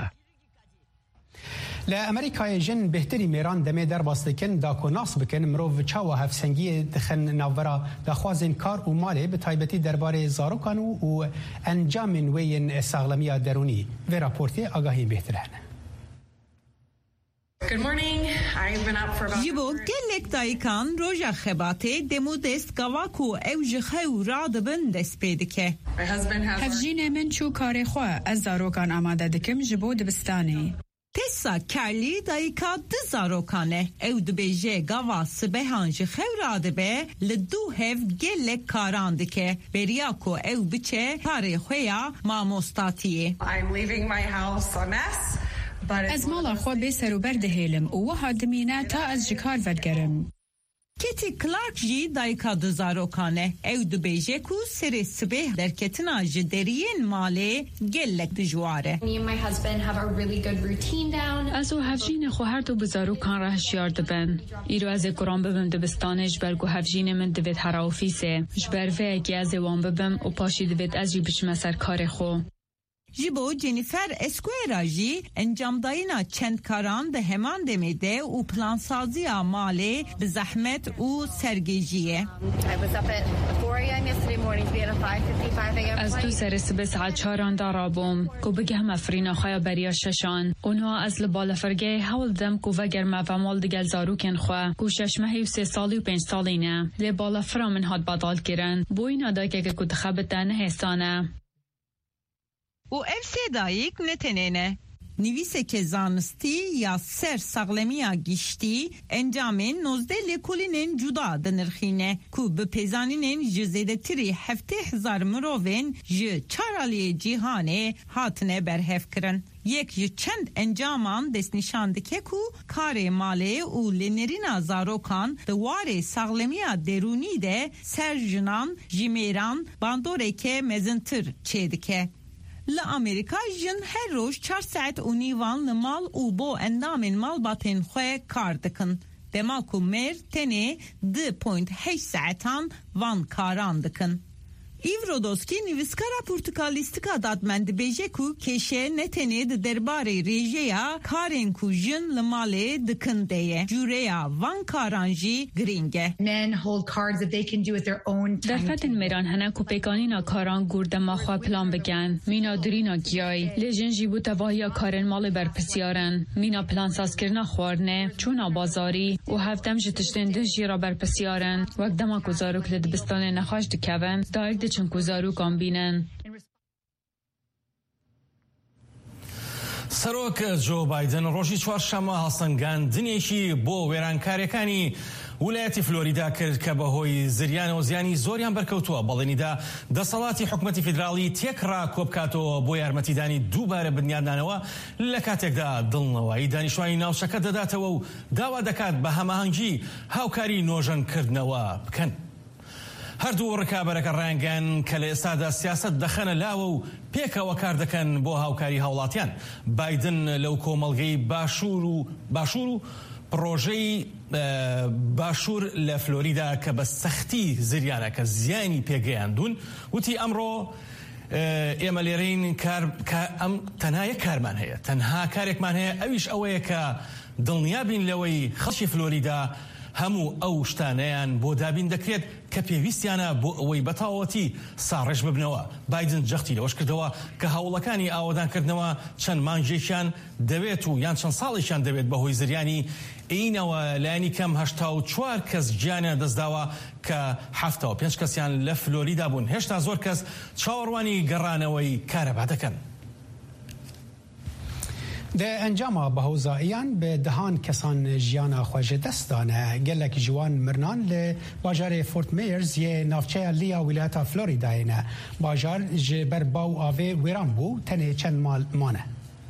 Speaker 5: لە ئەمریکای ژن بهتری میران دەمێ دەرباس دەکەن داکۆ ناس بکەن مرۆڤ چاوە هەفسەنگی دخن ناوبەرە داخوازên کار û malê bi taybetî derbarê zarokan û û encamên wê yên saxlemiya derûnî. Vê raportê agahî bêhtir hene.
Speaker 24: Good morning. I've been up for about
Speaker 25: Ji bo gelek dayikan roja xebatê demo dest gava ku ew ji xew radibin dest pê dike.
Speaker 24: My husband has
Speaker 26: Hevjînê min çû karê xwe ez zarokan amade dikim ji bo dibistanê.
Speaker 25: Tessa Kelly dayika di zarokane ew dibêje gava sibehan ji xew radibe li du hev gelek karan dike beriya ku ew biçe karê xwe ya mamostatiyê.
Speaker 24: I'm leaving my house a mess.
Speaker 26: از مالا خو به سر و برد هیلم و وها دمینه تا از جکار ودگرم.
Speaker 25: کتی کلارک جی دایکا دزاروکانه او دو بیجه کو سر سبه در کتنا جدرین ماله گلک دجواره.
Speaker 10: از او هفجین خو هر دو بزاروکان را هشیار دبن. ایرو از قرآن ببم دبستانش برگو هفجین من دوید هر آفیسه. جبروه اگه از وان ببم و پاشی دوید از جی بچم سر کار خو.
Speaker 25: جبو جنیفر اسکویرا جی انجام داینا چند کاران ده همان دمیده و پلانسازی مالی به زحمت و سرگیجیه.
Speaker 10: از دو سر سبه ساعت چاران دارابم کو بگه هم افرینا خوایا بریا ششان اونها از لبالا فرگه حول دم کو وگر ما و مال دگل زاروکن خواه کو ششمه و سه سالی و پنج سالینه لبالا فرا من هاد بدال کرن بو این ادا که که کد خبتن حسانه
Speaker 25: و ev sedayik netenene. Nivise ke zansti ya ser sağlamiya gişti encamên nozde lêkolînên cuda di nirxîne ku bi pêzanînên ji zêdetirî heftê hezar mirovên ji çar aliyê cîhanê hatine berhevkirin. Yek ji çend encaman destnîşan dike ku karê malê û lênerîna zarokan di warê sağlamiya derûnî de ser jinan ji mêran bandoreke mezintir çê dike. لامریکا جن هر روز چهار ساعت و نیوان لمال او بو اندامین مال باتین خواه کار دکن. دماکو مر تنه دو پوینت هشت ساعتان وان کاران دکن. ایورودوسکی نویسکارا پورتوکالیستیکا دادمند بیجه کو کشه نتنه ده درباره ریجه یا کارین کو جن لماله دکن دیه. جوره یا وان کارانجی گرینگه.
Speaker 12: Men hold cards that they can do at their own time.
Speaker 10: در فتن میران هنه کو پیکانینا کاران گورده ما خواه پلان بگن. مینا درینا گیای. لیجن جیبو تواهی کارن مال برپسیارن. مینا پلان ساز کرنا خوارنه. چونا بازاری. و هفتم جتشتن ده جیرا برپسیارن. وقت دما کزارو کلد بستان نخواش دکوون. دایک چون کوزارو کام بینن.
Speaker 4: سەرۆک جۆ بایدن ڕۆژی چوارشەممە هەڵسەنگاندنێکی بۆ وێرانکاریەکانی ویلایەتی فلۆریدا کرد کە بەهۆی زریان و زیانی زۆریان بەرکەوتووە. بەڵێنیدا دەسەڵاتی حکومەتی فیدراڵی تێکڕا کۆبکاتەوە بۆ یارمەتیدانی دووبارە بنیادانەوە لە کاتێکدا دڵنەوەی دانیشتوانی ناوچەکە دەداتەوە و داوا دەکات بە هەماهەنگی هاوکاری نۆژەنکردنەوە بکەن. هەردوو ڕکابەرەکە ڕایانگەن کە لە ئێستادا سیاست دەخەنە لاوە و پێکەوە کار دەکەن بۆ هاوکاری هاوڵاتیان. بایدن لەو کۆمەڵگەی باشوور و باشوور و پرۆژەی باشوور لە فلۆریدا کە بە سەختی زریانە کە زیانی پێگەیاندون وتی ئەمڕۆ ئێمە لێرەین ئەم تەنها یەک کارمان هەیە تەنها کارێکمان هەیە ئەویش ئەوەیە کە دڵنیابین لەوەی خەڵکی فلۆریدا هەموو ئەو شتانەیان بۆ دابین دەکرێت کە پێویستیانە بۆ ئەوەی بەتاوەتی ساڕێژ ببنەوە. بایدن جەختی لەوەش کردەوە کە هەوڵەکانی ئاوادانکردنەوە چەند مانگێکیان دەوێت و یان چەند ساڵێکیان دەوێت بەهۆی زریانی ئینەوە لایەنی کەم هەشتا و چوار کەس گیانیان دەستداوە کە هەفتە و پێنج کەسیان لە فلۆریدا بوون. هێشتا زۆر کەس چاوەڕوانی گەڕانەوەی کارەبا دەکەن.
Speaker 5: ده انجام بهوزاییان به دهان کسان جیانا خواج دستانه گلک جوان مرنان ل باجار فورت میرز یه نافچه لیا ولایت فلوریدا اینه باجار جبر باو آوه ویران بو تنه چند مال مانه.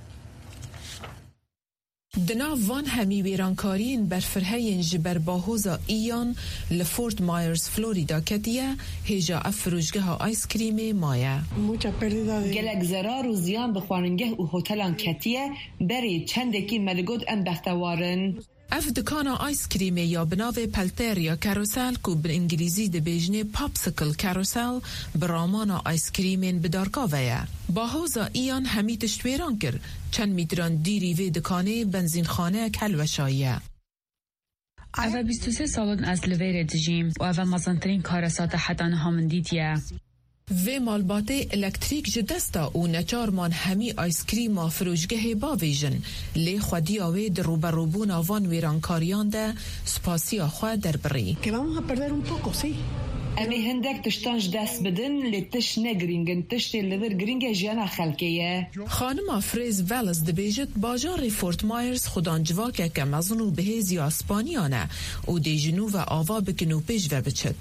Speaker 11: دناو وان همی ویرانکارین برفرهین جبر باهوزا ایان لفورت مایرز فلوریدا کدیه هجا افروشگه ها آیس کریم مایه
Speaker 13: گلک زرار و زیان بخواننگه و هتلان کتیه بری چندکی ملگود ام بختوارن.
Speaker 11: اف دکانا آیس کریم یا بناو پلتر یا کاروسل کو به انگلیزی ده بیجنه پاپسکل کاروسل برامانا آیس کریمین بدارکاوه. باهوزا ایان همی تشتویران کر چند میتران دیری و دکانه بنزین خانه کلوشایه.
Speaker 10: اوه بیست و سه سالون از لویر دجیم و اوه مزانترین کارسات حدان هامن دیدیه.
Speaker 11: و مالباته الکتریک جدستا و نچارمان همی آیسکریم فروشگه باویژن لی خودی آوه در روبروبون آوان ویرانکاریان ده سپاسی آخواه در بری.
Speaker 14: که vamos a perder un poco, sí.
Speaker 13: امی هندک تشتانج دست بدن لتش نگرینگن تشت لور گرینگ جیانا خلکیه.
Speaker 11: خانم فریز ولز دبیجت باجار فورت مایرز خودان جواکه که مزنو بهیزی اسپانیانه و دی جنو و آوا بکنو پیش و بچد.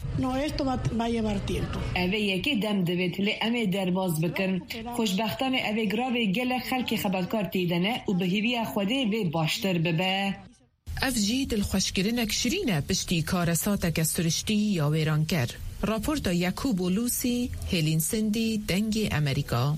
Speaker 13: اوه یکی دم دوید لی امی درباز بکن خوشبختانه اوه گراوه گل خلکی خبرکار تیدنه و بهیوی خوده به باشتر ببه.
Speaker 11: اف جی دلخوشگرینک شرینه پشتی کارساتک سرشتی یا ویرانکر. راپورت یعقوب و لوسی هلین سندی دنگ امریکا.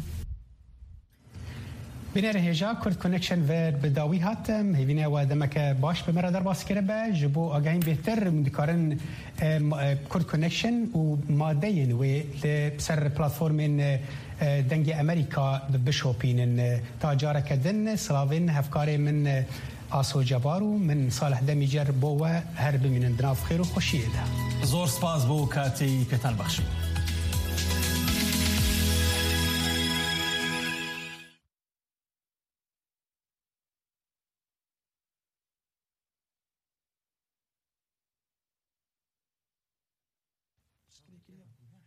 Speaker 5: بینر هجا کرد کنکشن و بداوی هاتم هیوینه و دمک باش به مرا در باس کرده به جبو آگاهیم بهتر مدکارن کرد کنکشن و ماده نوی لسر پلاتفورم دنگ امریکا بشوپین تاجاره کدن سلاوین هفکاری من آسو جبارو من صالح دمیجر بو هر بمینن دناف خیر و خوشیه ده
Speaker 4: زور سپاس بو کاتی پتان بخشی.